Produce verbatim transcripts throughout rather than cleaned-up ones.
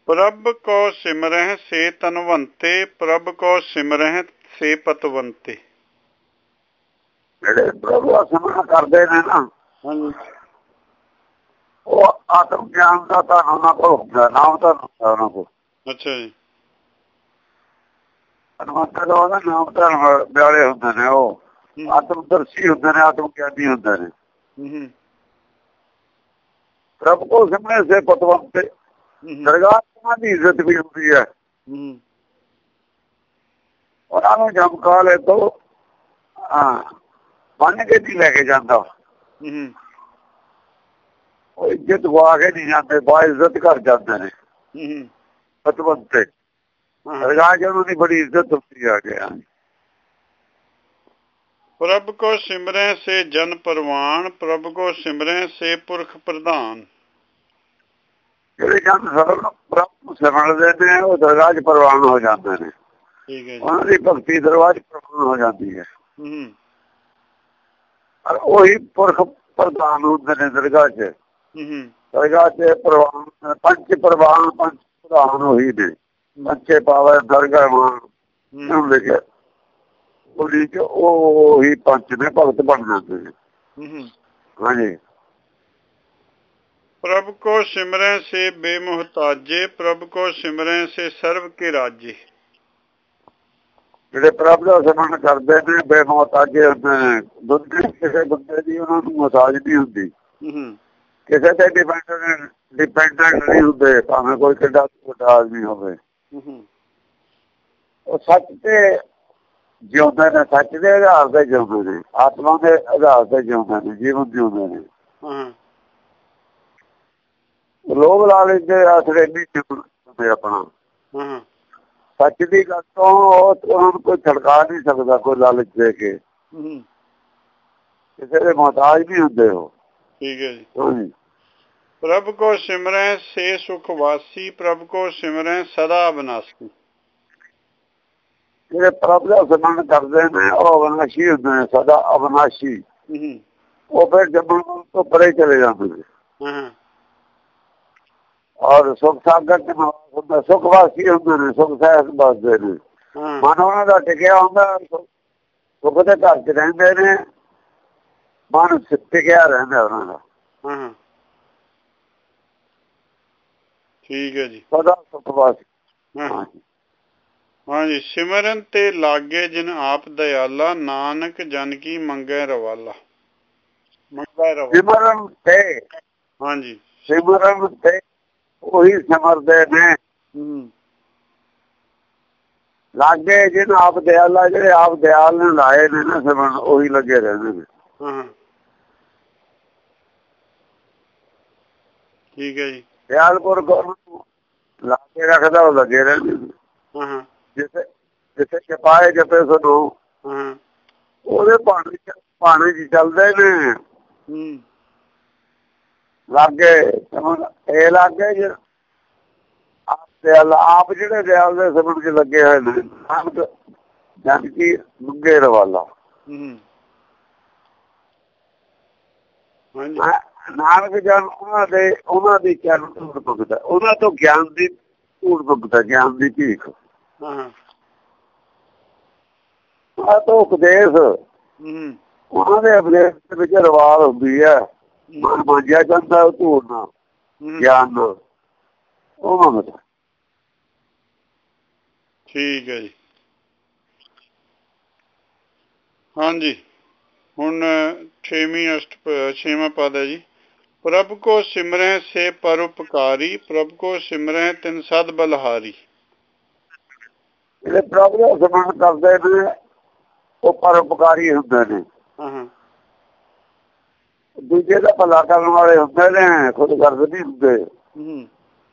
ਪ੍ਰਭ ਕੋ ਸਿਮਰਹਿ ਸੇ ਤਨਵੰਤੇ, ਪ੍ਰਭ ਕੋ ਸਿਮਰਹਿ ਸੇ ਪਤਵੰਤੇ। ਜਿਹੜੇ ਪ੍ਰਭੂ ਦਾ ਸਿਮਰਨ ਕਰਦੇ ਨੇ ਨਾ, ਹਾਂਜੀ, ਉਹ ਆਤਮ ਗਿਆਨ ਦਾ ਤਾਂ ਉਹਨਾਂ ਕੋਲ ਹੁੰਦਾ, ਨਾਮ ਤਾਂ ਹੁੰਦਾ ਉਹਨਾਂ ਕੋਲ। ਅੱਛਾ ਜੀ। ਹਨੂੰਮਾਨ ਦਾ ਉਹਦਾ ਨਾਮ ਤਾਂ ਵਿਆਲੇ ਹੁੰਦੇ ਨੇ, ਉਹ ਆਤਮਦਰਸ਼ੀ ਹੁੰਦੇ ਨੇ, ਆਤਮ ਗਿਆਨੀ ਹੁੰਦੇ ਨੇ। ਹੂੰ। ਪ੍ਰਭ ਕੋ ਸਿਮਰਹਿ ਸੇ ਪਤਵੰਤੇ, ਦਰਗਾਹ ਦੀ ਇੱਜ਼ਤ ਵੀ ਹੁੰਦੀ ਹੈ। ਹੂੰ। ਉਹਨਾਂ ਨੂੰ ਜਮਕਾਲੇ ਤੋਂ ਹਾਂ ਬੰਨ ਕੇ ਨਹੀਂ ਲੈ ਕੇ ਜਾਂਦਾ। ਹੂੰ। ਉਹ ਇੱਜ਼ਤ ਗਵਾ ਕੇ ਨਹੀਂ ਜਾਂਦੇ, ਬਾ ਇੱਜ਼ਤ ਕਰ ਜਾਂਦੇ ਨੇ ਹੂੰ। ਪਤਵੰਤੇ। ਦਰਗਾਹ ਚ ਉਹਨਾਂ ਦੀ ਬੜੀ ਇੱਜ਼ਤ ਹੁੰਦੀ ਆ ਗਿਆ। ਪ੍ਰਭ ਕੋ ਸਿਮਰੈ ਸੇ ਜਨ ਪਰਵਾਨ, ਪ੍ਰਭ ਕੋ ਸਿਮਰੈ ਸੇ ਪੁਰਖ ਪ੍ਰਧਾਨ। ਜਿਹੜੇ ਜਨ ਸਰਲ ਪ੍ਰਭ ਨੂੰ ਸਿਮਰਦੇ ਨੇ, ਉਹ ਦਰਗਾਹ ਚ ਪ੍ਰਵਾਨ ਹੋ ਜਾਂਦੇ ਨੇ। ਠੀਕ ਹੈ ਜੀ। ਉਹਨਾਂ ਦੀ ਭਗਤੀ ਦਰਗਾਹ ਚ ਪ੍ਰਵਾਨ ਹੋ ਜਾਂਦੀ ਹੈ। ਹੂੰ। ਉਹੀ ਪੁਰਖ ਪ੍ਰਧਾਨ ਹੁੰਦੇ ਨੇ ਦਰਗਾਹ ਚ। ਹੂੰ। ਦਰਗਾਹ ਚ ਪ੍ਰਵਾਨ ਪੰਚ ਪ੍ਰਵਾਨ ਪੰਚ ਪ੍ਰਧਾਨ ਉਹੀ ਨੇ। ਪੰਚੇ ਪਾਵੇ ਦਰਗਾਹ ਮਾਨ ਲਿਖਿਆ ਉਹਦੀ ਚ, ਉਹ ਹੀ ਪੰਚ ਨੇ, ਭਗਤ ਬਣ ਜਾਂਦੇ ਨੇ। ਹਾਂਜੀ। ਪ੍ਰਭ ਕੋ ਸਿਮਰੈ ਸੇ ਬੇਮੁਹਤਾਜੇ, ਪ੍ਰਭ ਕੋ ਸਿਮਰੈ ਸੇ ਸਰਬ ਕੇ ਰਾਜੇ। ਜਿਹੜੇ ਪ੍ਰਭ ਦਾ ਸਿਮਰਨ ਕਰਦੇ ਨੇ ਬੇਮੁਹਤਾਜੇ ਹੁੰਦੇ ਨੇ। ਦੁਨੀਆ ਕਿਸੇ ਬੰਦੇ ਦੀ ਉਹਨਾਂ ਨੂੰ ਮੁਹਤਾਜ ਨਹੀਂ ਹੁੰਦੀ, ਕਿਸੇ ਤੇ ਡਿਪੈਂਡੈਂਟ ਡਿਪੈਂਡੈਂਟ ਨਹੀਂ ਹੁੰਦੇ, ਭਾਵੇਂ ਕੋਈ ਕਿੱਡਾ ਵੱਡਾ ਆਦਮੀ ਹੋਵੇ। ਉਹ ਸੱਚ ਤੇ ਜਿਉਂਦੇ ਨੇ, ਸੱਚ ਦੇ ਆਧਾਰ ਤੇ ਜਿਉਂਦੇ ਨੇ, ਆਤਮਾ ਦੇ ਆਧਾਰ ਤੇ ਜਿਉਂਦੇ ਨੇ, ਜੀਵਨ ਜਿਉਂਦੇ ਨੇ। ਲੋਭ ਲਾਲਚ ਦੇ ਆਸਰੇ ਨਹੀਂ ਜਿਉਂਦੇ ਆਪਣਾ। ਸੱਚ ਦੀ ਗੱਲ ਤੋਂ ਉਹਨਾਂ ਨੂੰ ਕੋਈ ਛੜਕਾ ਨਹੀਂ ਸਕਦਾ, ਕੋਈ ਲਾਲਚ ਦੇ ਕੇ। ਕਿਸੇ ਦੇ ਮੁਹਤਾਜ ਨਹੀਂ ਹੁੰਦੇ ਉਹ। ਠੀਕ ਹੈ ਜੀ। ਹਾਂਜੀ। ਪ੍ਰਭ ਕੋ ਸਿਮਰੈ ਸੇ ਸੁਖ ਵਾਸੀ, ਪ੍ਰਭ ਕੋ ਸਿਮਰੈ ਸਦਾ ਅਬਨਾਸੀ। ਜਿਹੜੇ ਪ੍ਰਭ ਦਾ ਸਿਮਰਨ ਕਰਦੇ ਨੇ ਉਹ ਅਬਨਾਸ਼ੀ ਹੁੰਦੇ ਨੇ, ਸਦਾ ਅਬਨਾਸ਼ੀ। ਉਹ ਫਿਰ ਜੰਮਣ ਤੋਂ ਪਰੇ ਚਲੇ ਜਾਂਦੇ ਨੇ ਔਰ ਸੁਖ ਸਾਗਰ ਚ ਹੁੰਦਾ, ਸੁਖ ਵਾਸੀ ਹੁੰਦੇ ਨੇ, ਸੁਖ ਸਹਿਤ ਬਸਦੇ ਨੇ। ਮਨ ਉਹਨਾਂ ਦਾ ਟਿਕਿਆ ਹੁੰਦਾ, ਸੁਖ ਦੇ ਘਰ ਚ ਰਹਿੰਦੇ ਨੇ, ਮਨ ਟਿਕਿਆ ਰਹਿੰਦਾ ਉਹਨਾਂ ਦਾ। ਠੀਕ ਹੈ ਜੀ। ਸਦਾ ਸੁਖ ਵਾਸੀ। ਹਾਂਜੀ। ਸਿਮਰਨ ਤੇ ਲਾਗੇ ਜਿਨ ਆਪ ਦਇਆਲਾ, ਨਾਨਕ ਜਨ ਕੀ ਮੰਗੈ ਰਵਾਲਾ। ਸਿਮਰਨ ਤੇ ਹਾਂਜੀ, ਸਿਮਰਨ ਤੇ ਉਹੀ ਸਿਮਰਦੇ ਨੇ। ਲਾਗੇ ਜਿਹਨ ਆਪ ਦਿਆਲਾ, ਜਿਹੜੇ ਆਪ ਦਿਆਲ ਨੇ ਲਾਏ ਨੇ ਨਾ ਸਿਮਰਨ, ਉਹੀ ਲੱਗੇ ਰਹਿੰਦੇ ਨੇ। ਠੀਕ ਹੈ ਜੀ। ਦਿਆਲਪੁਰ ਨੂੰ ਲਾ ਕੇ ਰੱਖਦਾ, ਉਹ ਲੱਗੇ ਰਹਿੰਦੇ ਨੇ। ਜਿੱਥੇ ਜਿੱਥੇ ਚਪਾਏ ਜਪੇ ਸੁਣੋ, ਉਹਦੇ ਪਾਣੀ ਪਾਣੀ ਚ ਚੱਲਦੇ ਨੇ। ਲਾਗੇ ਇਹ ਲਾਗੇ ਜ ਆਪ ਦਿਆਲ, ਆਪ ਜਿਹੜੇ ਦਿਆਲ ਦੇ ਸਿਮਰਨ ਚ ਲੱਗੇ ਹੋਏ ਨੇ, ਨਾਨਕ ਜਨ ਕੀ ਮੰਗੇ ਰਵਾਲਾ। ਨਾਨਕ ਜਨ ਉਹਨਾਂ ਦੇ ਉਹਨਾਂ ਦੀ ਚਰਨ ਧੂੜ ਮੰਗਦਾ, ਉਹਨਾਂ ਤੋਂ ਗਿਆਨ ਦੀ ਧੂੜ ਮੰਗਦਾ, ਗਿਆਨ ਦੀ ਭੀਖ। ਉਹਨਾਂ ਤੋਂ ਉਪਦੇਸ਼, ਉਹਨਾਂ ਦੇ ਉਪਦੇਸ਼ ਦੇ ਵਿੱਚ ਰਵਾਲ ਹੁੰਦੀ ਹੈ। ਮਨ ਮਾਂਜਿਆ ਜਾਂਦਾ ਉਹ ਧੂੜ ਨਾਲ, ਗਿਆਨ ਨਾਲ, ਉਹ ਮੰਗਦਾ। ਠੀਕ ਹੈ ਜੀ। ਹਾਂਜੀ। ਹੁਣ ਛੇਵੀਂ ਅਸ਼ਟ ਛੇਵਾਂ ਪਦ ਹੈ ਜੀ। ਪ੍ਰਭ ਕੋ ਸਿਮਰੈ ਸੇ ਪਰਉਪਕਾਰੀ, ਪ੍ਰਭ ਕੋ ਸਿਮਰੈ ਤਿਨ ਸਦ ਬਲਹਾਰੀ। ਜਿਹੜੇ ਪ੍ਰਭ ਦਾ ਸਿਮਰਨ ਕਰਦੇ ਨੇ ਉਹ ਪਰਉਪਕਾਰੀ ਹੁੰਦੇ ਨੇ, ਦੂਜੇ ਦਾ ਭਲਾ ਕਰਨ ਵਾਲੇ ਹੁੰਦੇ ਨੇ, ਖੁਦ ਕਰਦੇ ਨਹੀਂ ਹੁੰਦੇ।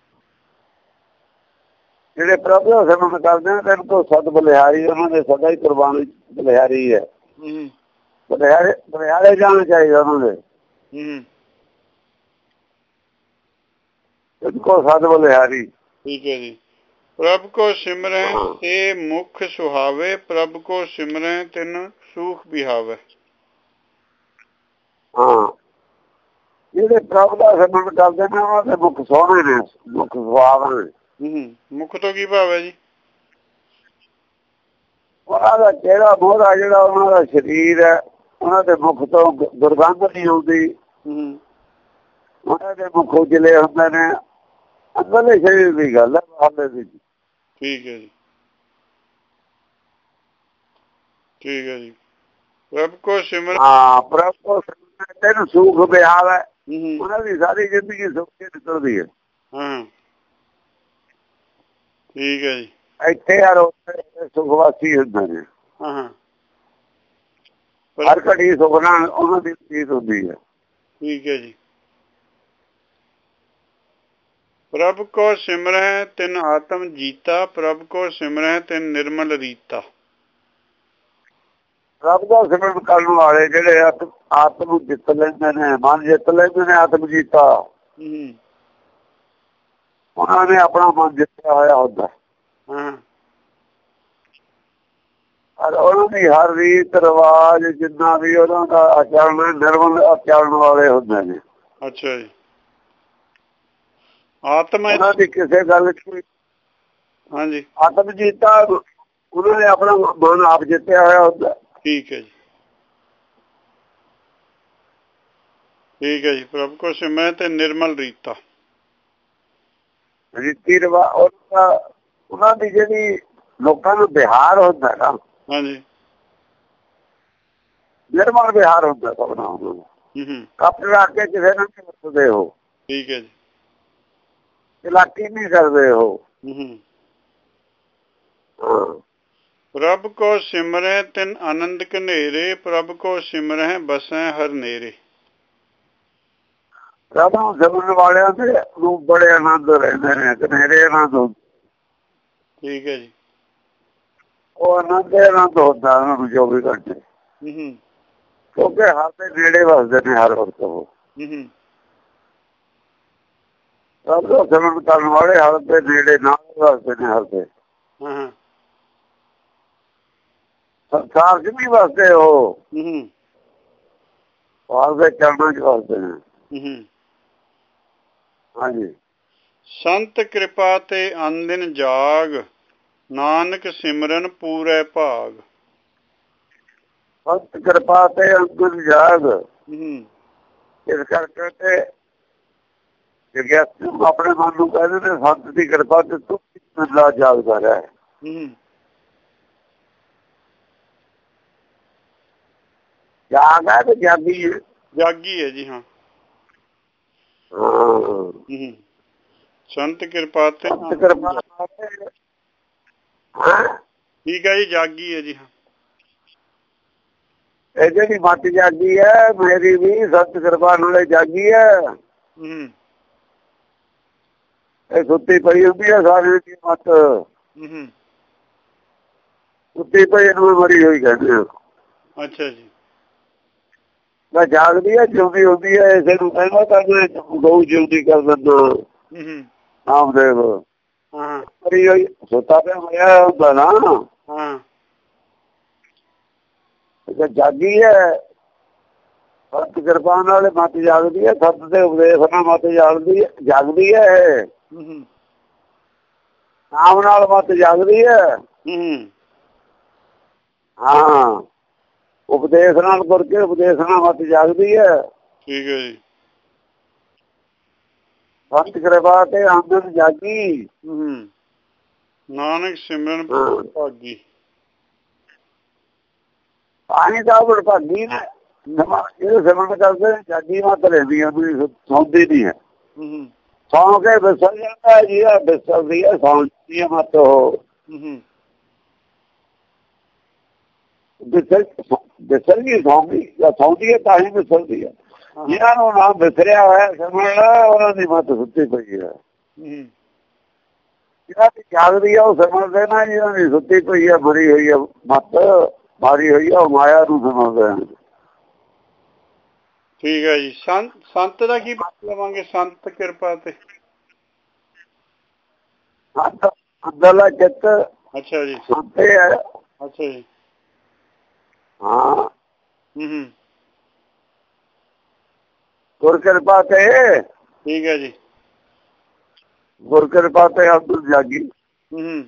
ਜਿਹੜੇ ਪ੍ਰਭ ਦਾ ਸਿਮਰਨ ਕਰਦੇ ਨੇ ਤਿੰਨ ਤੋਂ ਸਦ ਬਲਿਹਾਰੀ, ਉਹਨਾਂ ਦੇ ਸਦਾ ਹੀ ਕੁਰਬਾਨੀ ਬਲਿਹਾਰੀ ਹੈ। ਬਲਿਹਾਰੇ ਬਲਿਹਾਰੇ ਜਾਣਾ ਚਾਹੀਦਾ ਉਹਨਾਂ ਦੇ। ਕੋ ਸਦ ਬਲਿਹਾਰੀ। ਠੀਕ ਹੈ ਜੀ। ਪ੍ਰਭ ਕੋ ਸਿਮਰੈ ਤੇ ਮੁਖ ਸੁਹਾਵੇ, ਪ੍ਰਭ ਕੋ ਸਿਮਰੈ ਤਿਨ ਸੂਖ ਬਿਹਾਵੇ। ਹਾਂ, ਜਿਹੜੇ ਪ੍ਰਭ ਦਾ ਸਿਮਰਨ ਕਰਦੇ ਨੇ ਉਹਨਾਂ ਦੇ ਮੁਖ ਸੋਹਣੇ ਨੇ, ਮੁਖ ਸੁਹਾਵ ਨੇ। ਹੂੰ ਮੁੱਖ ਤੋਂ ਕੀ ਭਾਵ ਹੈ ਜੀ? ਉਹਨਾਂ ਦਾ ਚਿਹਰਾ ਮੋਹਰਾ ਜਿਹੜਾ ਉਹਨਾਂ ਦਾ ਸਰੀਰ ਹੈ, ਉਹਨਾਂ ਦੇ ਮੁਖ ਤੋਂ ਦੁਰਗੰਧ ਨਹੀਂ ਆਉਂਦੀ। ਹੂੰ ਉਹਨਾਂ ਦੇ ਮੁਖ ਉਜਲੇ ਹੁੰਦੇ ਨੇ। ਅੰਦਰਲੇ ਸਰੀਰ ਦੀ ਗੱਲ ਹੈ, ਬਾਹਰਲੇ ਦੀ। ਠੀਕ ਹੈ ਜੀ, ਠੀਕ ਹੈ ਜੀ। ਪ੍ਰਭ ਕੋ ਸਿਮਰਨ, ਹਾਂ ਪ੍ਰਭ ਕੋ ਸਿਮਰਨ ਤੈਨੂੰ ਸੁਖ ਬਿਹਾਰ ਹੈ। ਉਹਨਾਂ ਦੀ ਸਾਰੀ ਜ਼ਿੰਦਗੀ ਸੁਖ ਕੇ ਨਿਕਲਦੀ ਹੈ। ਹਾਂ ਠੀਕ ਹੈ ਜੀ। ਇੱਥੇ ਯਾਰ ਸੁਖਵਾਸੀ ਹੁੰਦੇ ਨੇ। ਹਾਂ ਹਾਂ ਹਰ ਘੜੀ ਸੁਖ ਨਾਲ ਉਹਨਾਂ ਦੀ ਚੀਜ਼ ਹੁੰਦੀ ਹੈ। ਠੀਕ ਹੈ ਜੀ। ਪ੍ਰਭ ਕੋ ਸਿਮਰੈ ਤਿਨ ਆਤਮ ਜੀਤਾ, ਪ੍ਰਭ ਕੋ ਸਿਮਰੈ ਤਿਨ ਨਿਰਮਲ ਰੀਤਾ। ਰੱਬ ਦਾ ਸਿਮਰਨ ਕਰਨ ਵਾਲੇ ਜਿਹੜੇ ਆਤਮ ਨੂੰ ਜਿੱਤ ਲੈਂਦੇ ਨੇ, ਮਨ ਜਿੱਤ ਲੈਂਦੇ ਨੇ, ਆਤਮ ਜੀਤਾ, ਉਹਨਾਂ ਨੇ ਆਪਣਾ ਮਨ ਜਿੱਤਿਆ ਹੋਇਆ ਹੁੰਦਾ। ਔਰ ਉਹਨਾਂ ਦੀ ਹਰ ਰੀਤ ਰਿਵਾਜ ਜਿੰਨਾ ਵੀ ਉਹਨਾਂ ਦਾ ਆਚਰਣ ਨਿਰਮਲ ਆਚਰਣ ਵਾਲੇ ਹੁੰਦੇ ਨੇ। ਅੱਛਾ ਜੀ। ਆਤਮ ਉਹਨਾਂ ਦੀ ਕਿਸੇ ਗੱਲ ਚ ਹਾਂਜੀ ਆਤਮ ਜੀਤਾ, ਉਹਨਾਂ ਨੇ ਆਪਣਾ ਮਨ ਆਪ ਜਿੱਤਿਆ ਹੋਇਆ ਹੁੰਦਾ। ਠੀਕ ਹੈ ਜੀ, ਠੀਕ ਹੈ ਜੀ। ਪ੍ਰਭ ਕੋ ਸਿਮਰੈ ਤੇ ਨਿਰਮਲ ਰੀਤਾ, ਰੀਤੀ ਰਿਵਾਜ ਉਹਨਾਂ ਦੀ ਜਿਹੜੀ ਲੋਕਾਂ ਨੂੰ ਵਿਹਾਰ ਹੁੰਦਾ ਨਾ, ਹਾਂਜੀ ਨਿਰਮਲ ਵਿਹਾਰ ਹੁੰਦਾ ਸਭ ਨਾਲ। ਕੱਪੜਾ ਕੇ ਕਿਸੇ ਨੂੰ ਨਹੀਂ ਵਰਤਦੇ ਹੋ। ਠੀਕ ਹੈ ਜੀ। ਚਲਾਕੀ ਨਹੀਂ ਕਰਦੇ ਹੋ। ਪ੍ਰਭ ਕੋ ਸਿਮਰੈ ਤਿਨ ਆਨੰਦ ਘਨੇਰੇ, ਪ੍ਰਭ ਕੋ ਸਿਮਰੈ ਬਸੈ ਹਰ ਨੇਰੇ। ਰੱਬ ਨੂੰ ਸਿਮਰਨ ਵਾਲਿਆਂ ਦੇ ਨੂੰ ਬੜੇ ਆਨੰਦ ਰਹਿੰਦੇ ਨੇ, ਘਨੇਰੇ ਆਨੰਦ। ਠੀਕ ਹੈ ਜੀ। ਉਹ ਆਨੰਦ ਆਨੰਦ ਹੁੰਦਾ ਉਹਨਾਂ ਨੂੰ ਚੌਵੀ ਘੰਟੇ, ਕਿਉਂਕਿ ਹਰ ਦੇ ਨੇੜੇ ਵਸਦੇ ਨੇ ਹਰ ਵਕਤ। ਉਹ ਰੱਬ ਦਾ ਸਿਮਰਨ ਕਰਨ ਵਾਲੇ ਹਰ ਦੇ ਨੇੜੇ ਨਾਲ ਵਸਦੇ ਨੇ। ਹਰ ਦੇ ਸੰਸਾਰ ਚ ਨਹੀਂ ਵਸਦੇ ਉਹ, ਹਰ ਦੇ ਚਰਨਾਂ ਚ ਵਸਦੇ ਨੇ। ਹਾਂਜੀ। ਸੰਤ ਕਿਰਪਾ ਤੇ ਅਨਦਿਨ ਜਾਗ, ਨਾਨਕ ਸਿਮਰਨ ਪੂਰੇ ਭਾਗ। ਸੰਤ ਕਿਰਪਾ ਤੇ ਅਨਦਿਨ ਜਾਗ, ਇਸ ਕਰਕੇ ਤੇ ਆਪਣੇ ਮਨ ਨੂੰ ਕਹਿੰਦੇ ਨੇ ਸੰਤ ਦੀ ਕਿਰਪਾ ਤੇ ਤੂੰ ਲਾ ਜਾਗਦਾ ਰਹਿ। ਜਾਗ ਹੈ ਤੇ ਜਾਗੀ ਹੈ। ਜਾਗੀ ਹੈ ਜੀ। ਹਾਂ ਸੰਤ ਕਿਰਪਾ ਤੇ ਕਿਰਪਾ ਠੀਕ ਹੈ ਜੀ, ਜਾਗੀ ਹੈ ਜੀ। ਹਾਂ ਇਹ ਜਿਹੜੀ ਮੱਤ ਜਾਗੀ ਹੈ ਮੇਰੀ ਵੀ ਸੰਤ ਕਿਰਪਾ ਨਾਲੇ ਜਾਗੀ ਹੈ। ਇਹ ਸੁੱਤੀ ਪਈ ਹੁੰਦੀ ਹੈ ਸਾਰੀ ਦੀ ਮੱਤ, ਸੁੱਤੀ ਪਈ ਇਹਨੂੰ ਮਰੀ ਹੋਈ ਕਹਿੰਦੇ। ਅੱਛਾ ਜੀ। ਮੈਂ ਜਾਗਦੀ ਹੈ ਜਿਉਂਦੀ ਹੁੰਦੀ ਹੈ। ਇਸੇ ਨੂੰ ਕਹਿੰਦਾ ਤਾਂ ਗਊ ਜਿਉਂਦੀ ਕਰ ਦਿੰਦਾ ਨਾਮਦੇਵ। ਮਰੀ ਹੋਈ ਸੁੱਤਾ ਪਿਆ ਹੋਇਆ ਹੁੰਦਾ ਨਾ, ਜਾਗੀ ਹੈ। ਸੰਤ ਕਿਰਪਾ ਨਾਲ ਮੱਤ ਜਾਗਦੀ ਹੈ। ਸੱਤ ਦੇ ਉਪਦੇਸ਼ ਨਾਲ ਮੱਤ ਜਾਗਦੀ ਹੈ ਜਾਗਦੀ ਹੈ ਨਾਮ ਨਾਲ ਮੱਤ ਜਾਗਦੀ ਹੈ। ਹਾਂ ਉਪਦੇਸ਼ ਨਾਲ ਤੁਰ ਕੇ ਉਪਦੇਸ਼ ਨਾਲ ਮੱਤ ਜਾਗਦੀ ਹੈ। ਠੀਕ ਹੈ ਜੀ। ਸੰਤ ਕਿਰਪਾ ਤੇ ਆਮਦਨ ਜਾਗੀ, ਨਾਨਕ ਸਿਮਰਨ ਭਾਗੀ। ਆਹੀ ਤਾਂ ਵਡਭਾਗੀ ਨੇ ਇਹ ਸਿਮਰਨ ਕਰਦੇ ਜਾਗੀ ਮੱਤ ਲੈਂਦੀ ਹੈ, ਸੌਂਦੀ ਨਹੀਂ ਹੈ। ਸੌਂ ਕੇ ਵਿਸਰ ਜਾਂਦਾ ਜਿਹਦਾ ਵਿਸਰਦੀ ਹੈ ਸੌਂਦੀ ਹੈ ਮੱਤ। ਉਹ ਵਿਸਰ ਵਿਸਰ ਗਈ ਸੌਂਦੀ ਜਾਂ ਸੌਂਦੀ ਹੈ ਤਾਂ ਹੀ ਵਿਸਰਦੀ ਹੈ। ਜਿਹਨਾਂ ਨੂੰ ਨਾਮ ਵਿਸਰਿਆ ਹੋਇਆ ਸਿਮਰਨ ਉਹਨਾਂ ਦੀ ਮੱਤ ਸੁੱਤੀ ਪਈ ਹੈ। ਜਿਹਨਾਂ ਦੀ ਜਾਗਦੀ ਹੈ ਉਹ ਸਿਮਰਦੇ ਨਾ, ਜਿਹਨਾਂ ਦੀ ਸੁੱਤੀ ਪਈ ਹੈ ਮਰੀ ਹੋਈ ਹੈ ਮੱਤ ਮਾਰੀ ਹੋਈ ਆ ਉਹ ਮਾਇਆ ਨੂੰ ਸਿਮਰਦੇ। ਠੀਕ ਹੈ ਜੀ। ਸੰਤ ਸੰਤ ਦਾ ਕੀ ਮਤਲਬ ਲਵਾਂਗੇ? ਸੰਤ ਕਿਰਪਾ ਤੇ ਸੰਤ ਅੰਦਰਲਾ ਚਿੱਤ। ਅੱਛਾ ਜੀ। ਸੰਤ ਹੈ। ਅੱਛਾ ਜੀ। ਹਾਂ ਹੂੰ ਗੁਰ ਕਿਰਪਾ ਤੇ। ਠੀਕ ਹੈ ਜੀ। ਗੁਰ ਕਿਰਪਾ ਤੇ ਅੰਤ ਜਾਗੀ। ਹੂੰ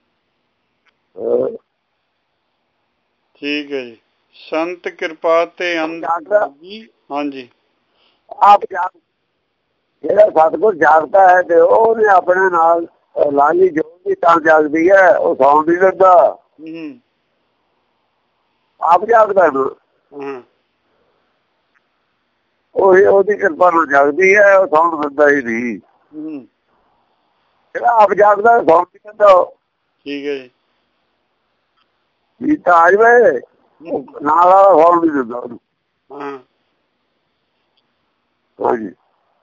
ਠੀਕ ਹੈ ਜੀ। ਸੰਤ ਕਿਰਪਾ ਤੇ ਅੰਤ ਜਾਗੀ। ਹਾਂਜੀ ਆਪ ਜਾਗ ਜਿਹੜਾ ਸਤਿਗੁਰ ਜਾਗਦਾ ਹੈ ਤੇ ਉਹਨੇ ਆਪਣੇ ਨਾਲ ਲਾਲੀ ਜੋੜਦੀ ਤਾਂ ਜਾਗਦੀ ਹੈ, ਉਹ ਸੌਣ ਨਹੀਂ ਦਿੰਦਾ। ਹੂੰ ਆਪ ਜਾਗਦਾ ਨਾ, ਹਾਂ ਉਹੀ ਉਹਦੀ ਕਿਰਪਾ ਨਾਲ ਜਾਗਦੀ ਹੈ, ਉਹ ਸੌਣ ਦਿੰਦਾ ਹੀ ਨਹੀਂ। ਹੂੰ ਜਿਹੜਾ ਆਪ ਜਾਗਦਾ ਸੌਣ ਨਹੀਂ ਦਿੰਦਾ। ਠੀਕ ਹੈ ਜੀ। ਜੀ ਤਾਂ ਆ ਜਾਵੇ ਨਾਲ ਵਾਲਾ ਸੌਣ ਨਹੀਂ ਦਿੰਦਾ ਉਹਨੂੰ। ਹਾਂ ਹਾਂਜੀ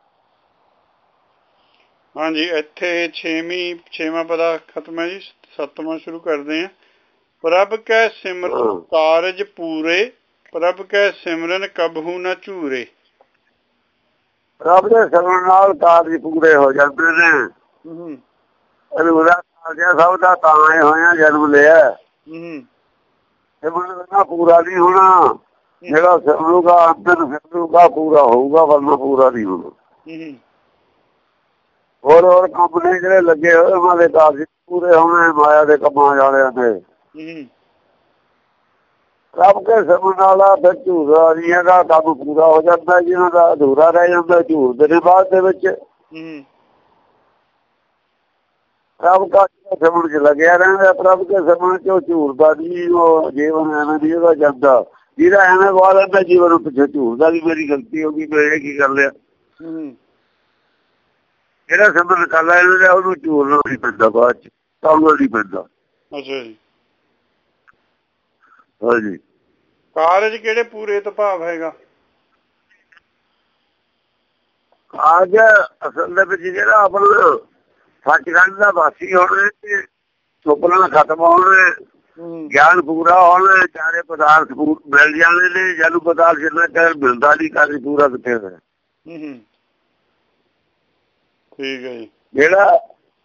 ਹਾਂਜੀ ਇੱਥੇ ਛੇਵੀਂ ਛੇਵਾਂ ਪਦਾ ਖਤਮ ਹੈ ਜੀ। ਸੱਤਵਾਂ ਸ਼ੁਰੂ ਕਰਦੇ ਹਾਂ। ਪ੍ਰਭ ਕੈ ਸਿਮਰਨ ਕਾਰਜ ਪੂਰੇ, ਪ੍ਰਭ ਕੈ ਸਿਮਰਨ ਕਬਹੂ ਨਾ ਝੂਰੇ। ਰੱਬ ਦੇ ਸਿਮਰਨ ਨਾਲ ਕਾਰਜ ਪੂਰੇ ਹੋ ਜਾਂਦੇ ਨੇ। ਹੂੰ ਅਧੂਰਾ ਕਾਰਜ ਸਭ ਦਾ ਤਾਂ ਆਏ ਹੋਇਆ ਜਨਮ ਲਿਆ। ਹੂੰ ਸਿਮਰਨ ਪੂਰਾ ਨਹੀਂ ਹੋਣਾ। ਜਿਹੜਾ ਸਿਮਰੂਗਾ ਅੰਦਰ ਸਿਮਰੂਗਾ ਪੂਰਾ ਹੋਊਗਾ, ਵਰਨਾ ਪੂਰਾ ਨਹੀਂ ਹੋਣਾ। ਹੂੰ ਹੋਰ ਹੋਰ ਕੰਮ ਨੇ ਜਿਹੜੇ ਲੱਗੇ ਹੋਏ ਉਹਨਾਂ ਦੇ ਕਾਰਜ ਪੂਰੇ ਹੋਣੇ, ਮਾਇਆ ਦੇ ਕੰਮਾਂ ਵਾਲਿਆਂ ਦੇ। ਹੂੰ ਰੱਬ ਕੇ ਸਿਮਰਨ ਵਾਲਾ ਫਿਰ ਝੂਰਾ ਨਹੀਂ ਹੈਗਾ, ਕੰਮ ਪੂਰਾ ਹੋ ਜਾਂਦਾ। ਜਿਹਨਾਂ ਦਾ ਅਧੂਰਾ ਰਹਿ ਜਾਂਦਾ ਝੂਰਦੇ ਨੇ ਬਾਅਦ ਦੇ ਵਿੱਚ। ਹੂੰ ਰੱਬ ਕਾ ਸਿਮਰਨ ਚ ਲੱਗਿਆ ਰਹਿੰਦਾ, ਪ੍ਰਭ ਕੇ ਸਿਮਰਨ ਚ ਉਹ ਝੂਰਦਾ ਨਹੀਂ। ਉਹ ਜੀਵਨ ਐਵੇਂ ਨਹੀਂ ਉਹਦਾ ਜਾਂਦਾ। ਜਿਹਦਾ ਐਵੇਂ ਗਵਾ ਲੈਂਦਾ ਜੀਵਨ ਨੂੰ ਪਿੱਛੇ ਝੂਰਦਾ ਵੀ ਮੇਰੀ ਗਲਤੀ ਹੋ ਗਈ, ਮੈਂ ਇਹ ਕੀ ਕਰ ਲਿਆ। ਜਿਹੜਾ ਸਿਮਰਨ ਕਰ ਲੈਂਦਾ ਉਹਨੂੰ ਝੂਰਨਾ ਨਹੀਂ ਪੈਂਦਾ, ਬਾਅਦ ਚ ਤਾਂਗਲ ਨਹੀਂ ਪੈਂਦਾ। ਅੱਛਾ ਜੀ। ਹਾਂਜੀ ਕਾਰਜ ਕਿਹੜੇ ਪੂਰੇ ਤੋਂ ਭਾਵ ਹੈਗਾ? ਕਾਰਜ ਅਸਲ ਦੇ ਵਿੱਚ ਜਿਹੜਾ ਆਪਣਾ ਸੱਚਖੰਡ ਦਾ ਵਾਸੀ ਹੋਣਾ, ਸੁਪਨਾ ਖਤਮ ਹੋਣਾ, ਗਿਆਨ ਪੂਰਾ ਹੋਣਾ, ਚਾਰੇ ਪਦਾਰਥ ਮਿਲ ਜਾਣੇ ਨੇ। ਜਦ ਪਦਾਰਥ ਜਿੰਨਾ ਚਿਰ ਮਿਲਦਾ ਨਹੀਂ, ਕਾਰਜ ਪੂਰਾ ਕਿੱਥੇ ਹੋਇਆ। ਠੀਕ ਹੈ ਜੀ। ਜਿਹੜਾ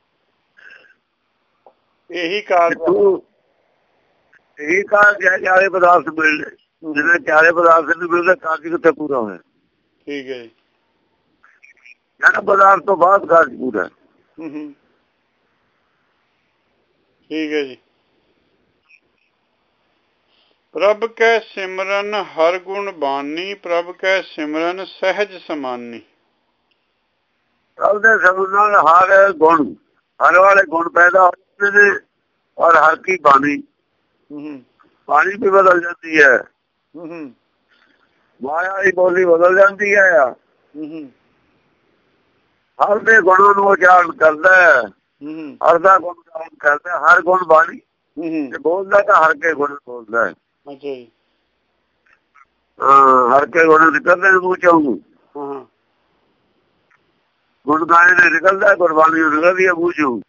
ਇਹੀ ਕਾਰਜ ਇਹੀ ਕਾਰਜ ਹੈ, ਚਾਰੇ ਪਦਾਰਥ ਮਿਲਣੇ। ਜਿਹਨੇ ਚਾਰੇ ਪਦਾਰਥ ਨਹੀਂ ਮਿਲਦੇ, ਕਾਰਜ ਕਿੱਥੇ ਪੂਰਾ ਹੋਇਆ। ਠੀਕ ਹੈ ਜੀ। ਜਨ ਪਦਾਰਥ ਤੋਂ ਬਾਅਦ ਕਾਰਜ ਪੂਰਾ। ਠੀਕ ਹੈ ਜੀ। ਪ੍ਰਭ ਕੈ ਸਿਮਰਨ ਹਰ ਗੁਣ ਬਾਨੀ, ਪ੍ਰਭ ਕੈ ਸਿਮਰਨ ਸਹਿਜ ਸਮਾਨੀ। ਪ੍ਰਭ ਦੇ ਸਿਮਰਨ ਨਾਲ ਹਰ ਗੁਣ, ਹਰ ਵਾਲੇ ਗੁਣ ਪੈਦਾ ਹੁੰਦੇ ਨੇ। ਔਰ ਹਰ ਕੀ ਬਾਣੀ, ਬਾਣੀ ਵੀ ਬਦਲ ਜਾਂਦੀ ਹੈ। ਮਾਇਆ ਦੀ ਬੋਲੀ ਬਦਲ ਜਾਂਦੀ ਹੈ। ਹਰ ਦੇ ਗੁਣਾਂ ਨੂੰ ਉਚਾਰਨ ਕਰਦਾ ਹੈ, ਹਰ ਦਾ ਗੁਣ ਗਾਨ ਕਰਦਾ। ਹਰ ਗੁਣ ਬਾਣੀ ਤੇ ਬੋਲਦਾ ਤਾਂ ਹਰ ਕੇ ਗੁਣ ਬੋਲਦਾ ਹੈ। ਹਾਂ ਹਰ ਕੇ ਗੁਣ ਨਿਕਲਦੇ ਨੇ ਮੂੰਹ ਚੋਂ। ਗੁਣ ਗਾਣੇ ਨੇ ਨਿਕਲਦਾ, ਗੁਰਬਾਣੀ ਨਿਕਲਦੀ ਹੈ ਮੂੰਹ ਚੋਂ।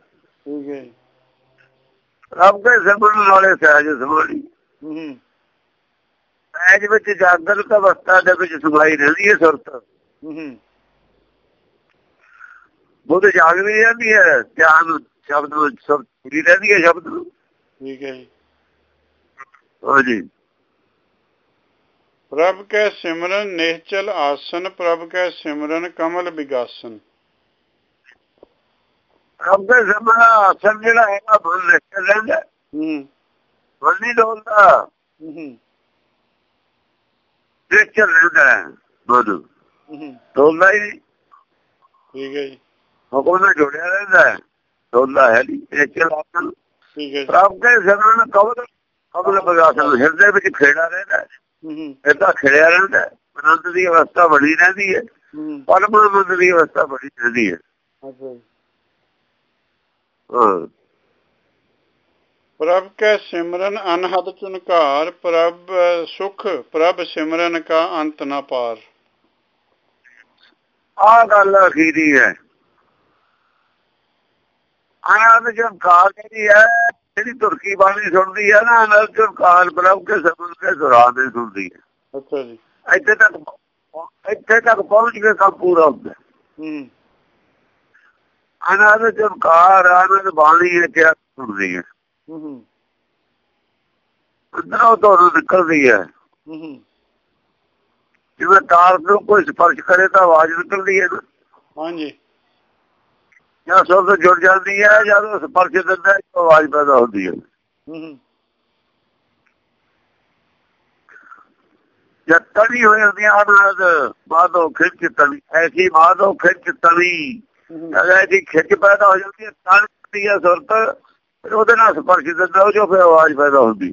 ਰੱਬ ਦੇ ਸਿਮਰਨ ਵਾਲੇ ਸਹਿਜ ਸਮਾਣੀ। ਸਹਿਜ ਵਿੱਚ ਜਾਗਰਤ ਅਵਸਥਾ ਦੇ ਵਿੱਚ ਸਮਾਈ ਰਹਿੰਦੀ ਹੈ ਸੁਰਤ। ਬੁੱਧ ਜਾਗਦੀ ਰਹਿੰਦੀ ਹੈ, ਧਿਆਨ ਸ਼ਬਦ ਨੂੰ ਪੂਰੀ ਰਹਿੰਦੀ ਹੈ ਸ਼ਬਦ ਨੂੰ। ਠੀਕ ਹੈ ਜੀ। ਹਾਂਜੀ ਪ੍ਰਭ ਕੈ ਸਿਮਰਨ ਨਿਹਚਲ ਆਸਨ, ਪ੍ਰਭ ਕੈ ਸਿਮਰਨ ਕਮਲ ਬਿਗਾਸਨ। ਰੱਬ ਦੇ ਸਿਮਰਨ ਆਸਨ ਜਿਹੜਾ ਹੈਗਾ ਮਨ ਨਿਹਚਲ ਰਹਿੰਦਾ। ਮਨ ਨਹੀਂ ਡੋਲਦਾ, ਨਿਹਚਲ ਰਹਿੰਦਾ ਮਨ, ਡੋਲਦਾ ਹੀ ਨਹੀਂ। ਠੀਕ ਹੈ ਜੀ। ਹੁਕਮ ਨਾਲ ਜੁੜਿਆ ਰਹਿੰਦਾ ਹੈ, ਡੋਲਦਾ ਹੈ ਨਹੀਂ। ਨਿਹਚਲ ਆਸਨ ਪ੍ਰਭ ਕੇ ਸਿਮਰਨ ਕਮਲ ਕਮਲ ਬਿਗਾਸਨ। ਹਿਰਦੇ ਵਿੱਚ ਖੇੜਾ ਰਹਿੰਦਾ, ਏਦਾਂ ਖਿੜਿਆ ਰਹਿੰਦਾ। ਆਨੰਦ ਦੀ ਅਵਸਥਾ ਬਣੀ ਰਹਿੰਦੀ ਹੈ, ਪਰਮ ਆਨੰਦ ਦੀ ਅਵਸਥਾ ਬਣੀ ਰਹਿੰਦੀ ਹੈ। ਹਾਂ ਪ੍ਰਭ ਕੈ ਸਿਮਰਨ ਅਨਹਦ ਝੁਨਕਾਰ, ਪ੍ਰਭ ਸੁਖ ਪ੍ਰਭ ਸਿਮਰਨ ਕਾ ਅੰਤ ਨਾ ਪਾਰ। ਆਹ ਗੱਲ ਅਖੀਰੀ ਹੈ। ਅਨਹਦ ਝੁਨਕਾਰ ਜਿਹੜੀ ਹੈ, ਜਿਹੜੀ ਤੁਰਕੀ ਬਾਣੀ ਸੁਣਦੀ ਹੈ ਨਾ, ਅਨਹਦ ਝੁਨਕਾਰ ਪ੍ਰਭ ਕੇ ਸਿਮਰਨ ਕੇ ਸੁਰਾਹ ਦੇ ਸੁਣਦੀ ਹੈ। ਅੱਛਾ ਜੀ। ਇੱਥੇ ਤੱਕ ਇੱਥੇ ਤੱਕ ਪਹੁੰਚ ਕੇ ਕੰਮ ਪੂਰਾ ਹੁੰਦਾ। ਅਨਹਦ ਝੁਨਕਾਰ ਅਨਹਦ ਬਾਣੀ ਹੈ ਕਿਹਾ ਸੁਣਦੀ ਹੈ। ਅੰਦਰੋਂ ਤੁਹਾਨੂੰ ਨਿਕਲਦੀ ਹੈ। ਜਿਵੇਂ ਤਾਰ ਨੂੰ ਕੋਈ ਸਪਰਸ਼ ਕਰੇ ਤਾਂ ਆਵਾਜ਼ ਨਿਕਲਦੀ ਹੈ ਨਾ। ਹਾਂਜੀ ਜਾਂ ਸੁਰਤ ਜੁੜ ਜਾਂਦੀ ਹੈ, ਜਦੋਂ ਸਪਰਸ਼ ਦਿੰਦਾ ਆਵਾਜ਼ ਪੈਦਾ ਹੁੰਦੀ ਹੈ। ਜਦ ਤਲੀ ਹੋਈ ਹੁੰਦੀ ਅਨਾਦ ਮਾਧੋ ਖਿੱਚ ਤਲੀ, ਐਸੀ ਮਾਧੋ ਖਿੱਚ ਤਲੀ, ਐਸੀ ਖਿੱਚ ਪੈਦਾ ਹੋ ਜਾਂਦੀ ਹੈ, ਤਲਦੀ ਹੈ ਸੁਰਤ, ਫਿਰ ਉਹਦੇ ਨਾਲ ਸਪਰਸ਼ ਦਿੰਦਾ ਉਹ ਜੋ ਫਿਰ ਆਵਾਜ਼ ਪੈਦਾ ਹੁੰਦੀ।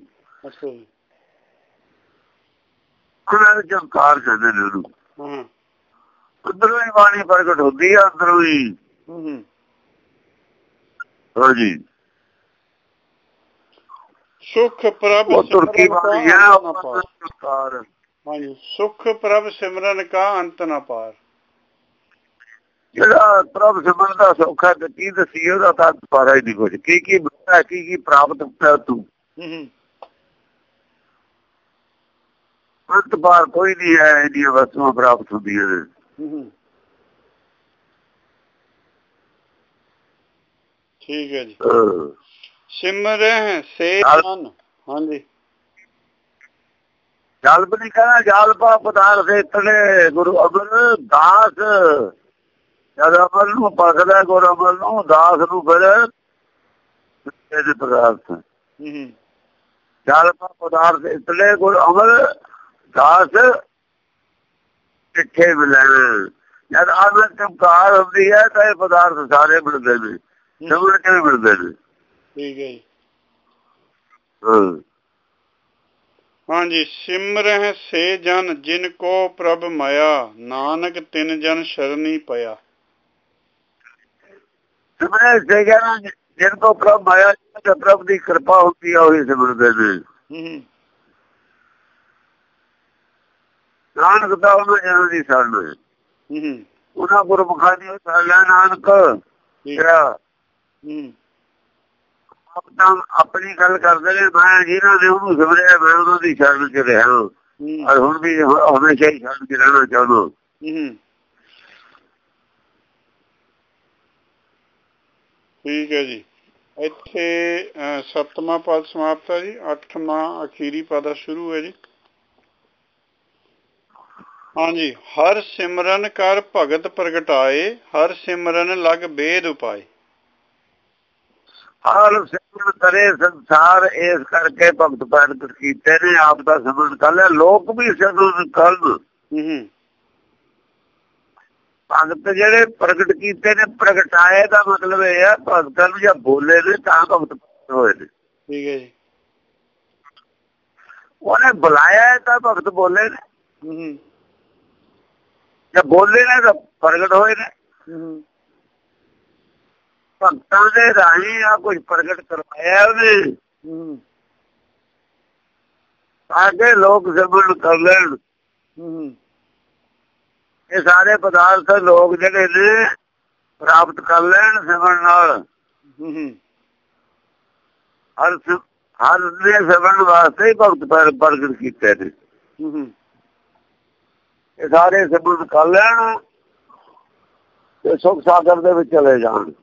ਉਹਨਾਂ ਦੇ ਚਮਕਾਰ ਕਹਿੰਦੇ ਨੇ ਉਹਨੂੰ। ਅੰਦਰੋਂ ਹੀ ਬਾਣੀ ਪ੍ਰਗਟ ਹੁੰਦੀ ਹੈ, ਅੰਦਰੋਂ ਹੀ। ਹਾਂਜੀ, ਸੁਖ ਪ੍ਰਭ ਤੁਰਕੀ ਬਾਣੀ ਹੈ। ਹਾਂਜੀ, ਸੁਖ ਪ੍ਰਭ ਸਿਮਰਨ ਕਾ ਅੰਤ ਨਾ ਪਾਰ। ਜਿਹੜਾ ਪ੍ਰਭ ਸਿਮਰਨ ਦਾ ਸੁੱਖ ਹੈ, ਕੀ ਦੱਸੀ ਉਹਦਾ ਤਾਂ ਪਾਰਾ ਹੀ ਨਹੀਂ ਕੁਝ। ਕੀ ਕੀ ਮਿਲਦਾ, ਕੀ ਕੀ ਪ੍ਰਾਪਤ ਹੁੰਦਾ ਤੂੰ, ਅੰਤ ਪਾਰ ਕੋਈ ਨਹੀਂ ਹੈ। ਇਹਦੀਆਂ ਵਸਤੂਆਂ ਪ੍ਰਾਪਤ ਹੁੰਦੀਆਂ ਨੇ। ਠੀਕ ਹੈ ਜੀ। ਸਿਮਰਹਿ ਸੇ ਜਨ। ਹਾਂਜੀ, ਜਲਪ ਨਹੀਂ ਕਹਿਣਾ, ਜਲਪਾ ਪਦਾਰਥ ਇਤਨੇ ਗੁਰੂ ਅਮਰ ਦਾਸ। ਜਦ ਅਮਰ ਨੂੰ ਪਕਦਾ ਗੁਰੂ ਅਮਰ ਨੂੰ, ਦਾਸ ਨੂੰ ਫਿਰ ਇਹਦੇ ਪਦਾਰਥ। ਜਲਪਾ ਪਦਾਰਥ ਇਤਨੇ ਗੁਰੂ ਅਮਰ ਦਾਸ ਕਿੱਥੇ ਮਿਲਣ। ਜਦ ਅਮਰ ਚਮਕਾਰ ਹੁੰਦੀ ਹੈ ਤਾਂ ਇਹ ਪਦਾਰਥ ਸਾਰੇ ਮਿਲਦੇ ਨੇ, ਸਿਮਰ ਕੇ ਮਿਲਦੇ ਨੇ। ਠੀਕ ਹੈ ਜੀ। ਹਾਂ, ਹਾਂਜੀ, ਸਿਮਰਹਿ ਸੇ ਜਨ ਜਿਨ ਕੋ ਪ੍ਰਭ ਮਾਇਆ, ਨਾਨਕ ਤਿਨ ਜਨ ਸ਼ਰਨੀ ਪਿਆ। ਸਿਮਰਹਿ ਸੇ ਜਨ ਜਿਨ ਕੋ ਪ੍ਰਭ ਮਾਇਆ, ਪ੍ਰਭ ਦੀ ਕਿਰਪਾ ਹੁੰਦੀ ਆ ਉਹੀ ਸਿਮਰਦੇ ਨੇ। ਨਾਨਕ ਦਾ ਉਹਨਾਂ ਜਨਾਂ ਦੀ ਸ਼ਰਨ, ਉਹਨਾਂ ਗੁਰਮੁਖਾਂ ਦੀ ਸ਼ਰਨ ਲੈ ਨਾਨਕ। ਆਪ ਤਾਂ ਆਪਣੀ ਗੱਲ ਕਰਦੇ ਨੇ, ਮੈਂ ਜਿਹਨਾਂ ਨੇ ਉਹਨੂੰ ਸਿਮਰਿਆ ਮੈਂ ਉਹਨਾਂ ਦੀ ਸ਼ਰਨ ਚ ਰਿਹਾ, ਹੁਣ ਵੀ ਹਮੇਸ਼ਾ ਹੀ ਸ਼ਰਨ ਚ ਰਹਿਣਾ ਚਾਹੁੰਦਾ। ਠੀਕ ਹੈ ਜੀ। ਇੱਥੇ ਸੱਤਵਾਂ ਪਦ ਸਮਾਪਤ ਹੈ ਜੀ। ਅੱਠਵਾਂ ਅਖੀਰੀ ਪਦ ਸ਼ੁਰੂ ਹੈ ਜੀ। ਹਾਂਜੀ, ਹਰ ਸਿਮਰਨ ਕਰ ਭਗਤ ਪ੍ਰਗਟਾਏ, ਹਰ ਸਿਮਰਨ ਲਗ ਬੇਦ ਉਪਾਏ। ਹਰ ਸਿਮਰਨ ਕਰੇ ਸੰਸਾਰ, ਇਸ ਕਰਕੇ ਭਗਤ ਪ੍ਰਗਟ ਕੀਤੇ ਨੇ। ਆਪ ਦਾ ਸਿਮਰਨ ਕਰ ਲਿਆ, ਲੋਕ ਵੀ ਸਿਮਰਨ ਕਰਨ। ਭਗਤ ਜਿਹੜੇ ਪ੍ਰਗਟ ਕੀਤੇ ਨੇ, ਪ੍ਰਗਟਾਏ ਦਾ ਮਤਲਬ ਇਹ ਹੈ ਭਗਤਾਂ ਨੂੰ ਜਾਂ ਬੋਲੇ ਨੇ ਤਾਂ ਭਗਤ ਹੋਏ ਨੇ। ਠੀਕ ਹੈ ਜੀ। ਉਹਨੇ ਬੁਲਾਇਆ ਤਾਂ ਭਗਤ ਬੋਲੇ ਨੇ, ਜਾਂ ਬੋਲੇ ਨੇ ਤਾਂ ਪ੍ਰਗਟ ਹੋਏ ਨੇ। ਭਗਤਾਂ ਦੇ ਰਾਹੀਂ ਆ ਕੁਝ ਪ੍ਰਗਟ ਕਰਵਾਇਆ ਉਹਨੇ, ਤਾਂ ਕਿ ਲੋਕ ਸਿਮਰਨ ਕਰ ਲੈਣ। ਇਹ ਸਾਰੇ ਪਦਾਰਥ ਲੋਕ ਜਿਹੜੇ ਨੇ ਪ੍ਰਾਪਤ ਕਰ ਲੈਣ ਸਿਮਰਨ ਨਾਲ। ਹਰ ਹਰ ਨੇ ਸਿਮਰਨ ਵਾਸਤੇ ਹੀ ਭਗਤ ਪ੍ਰਗਟ ਕੀਤੇ ਨੇ। ਇਹ ਸਾਰੇ ਸਿਮਰਨ ਕਰ ਲੈਣ ਤੇ ਸੁਖ ਸਾਗਰ ਦੇ ਵਿੱਚ ਚਲੇ ਜਾਣ।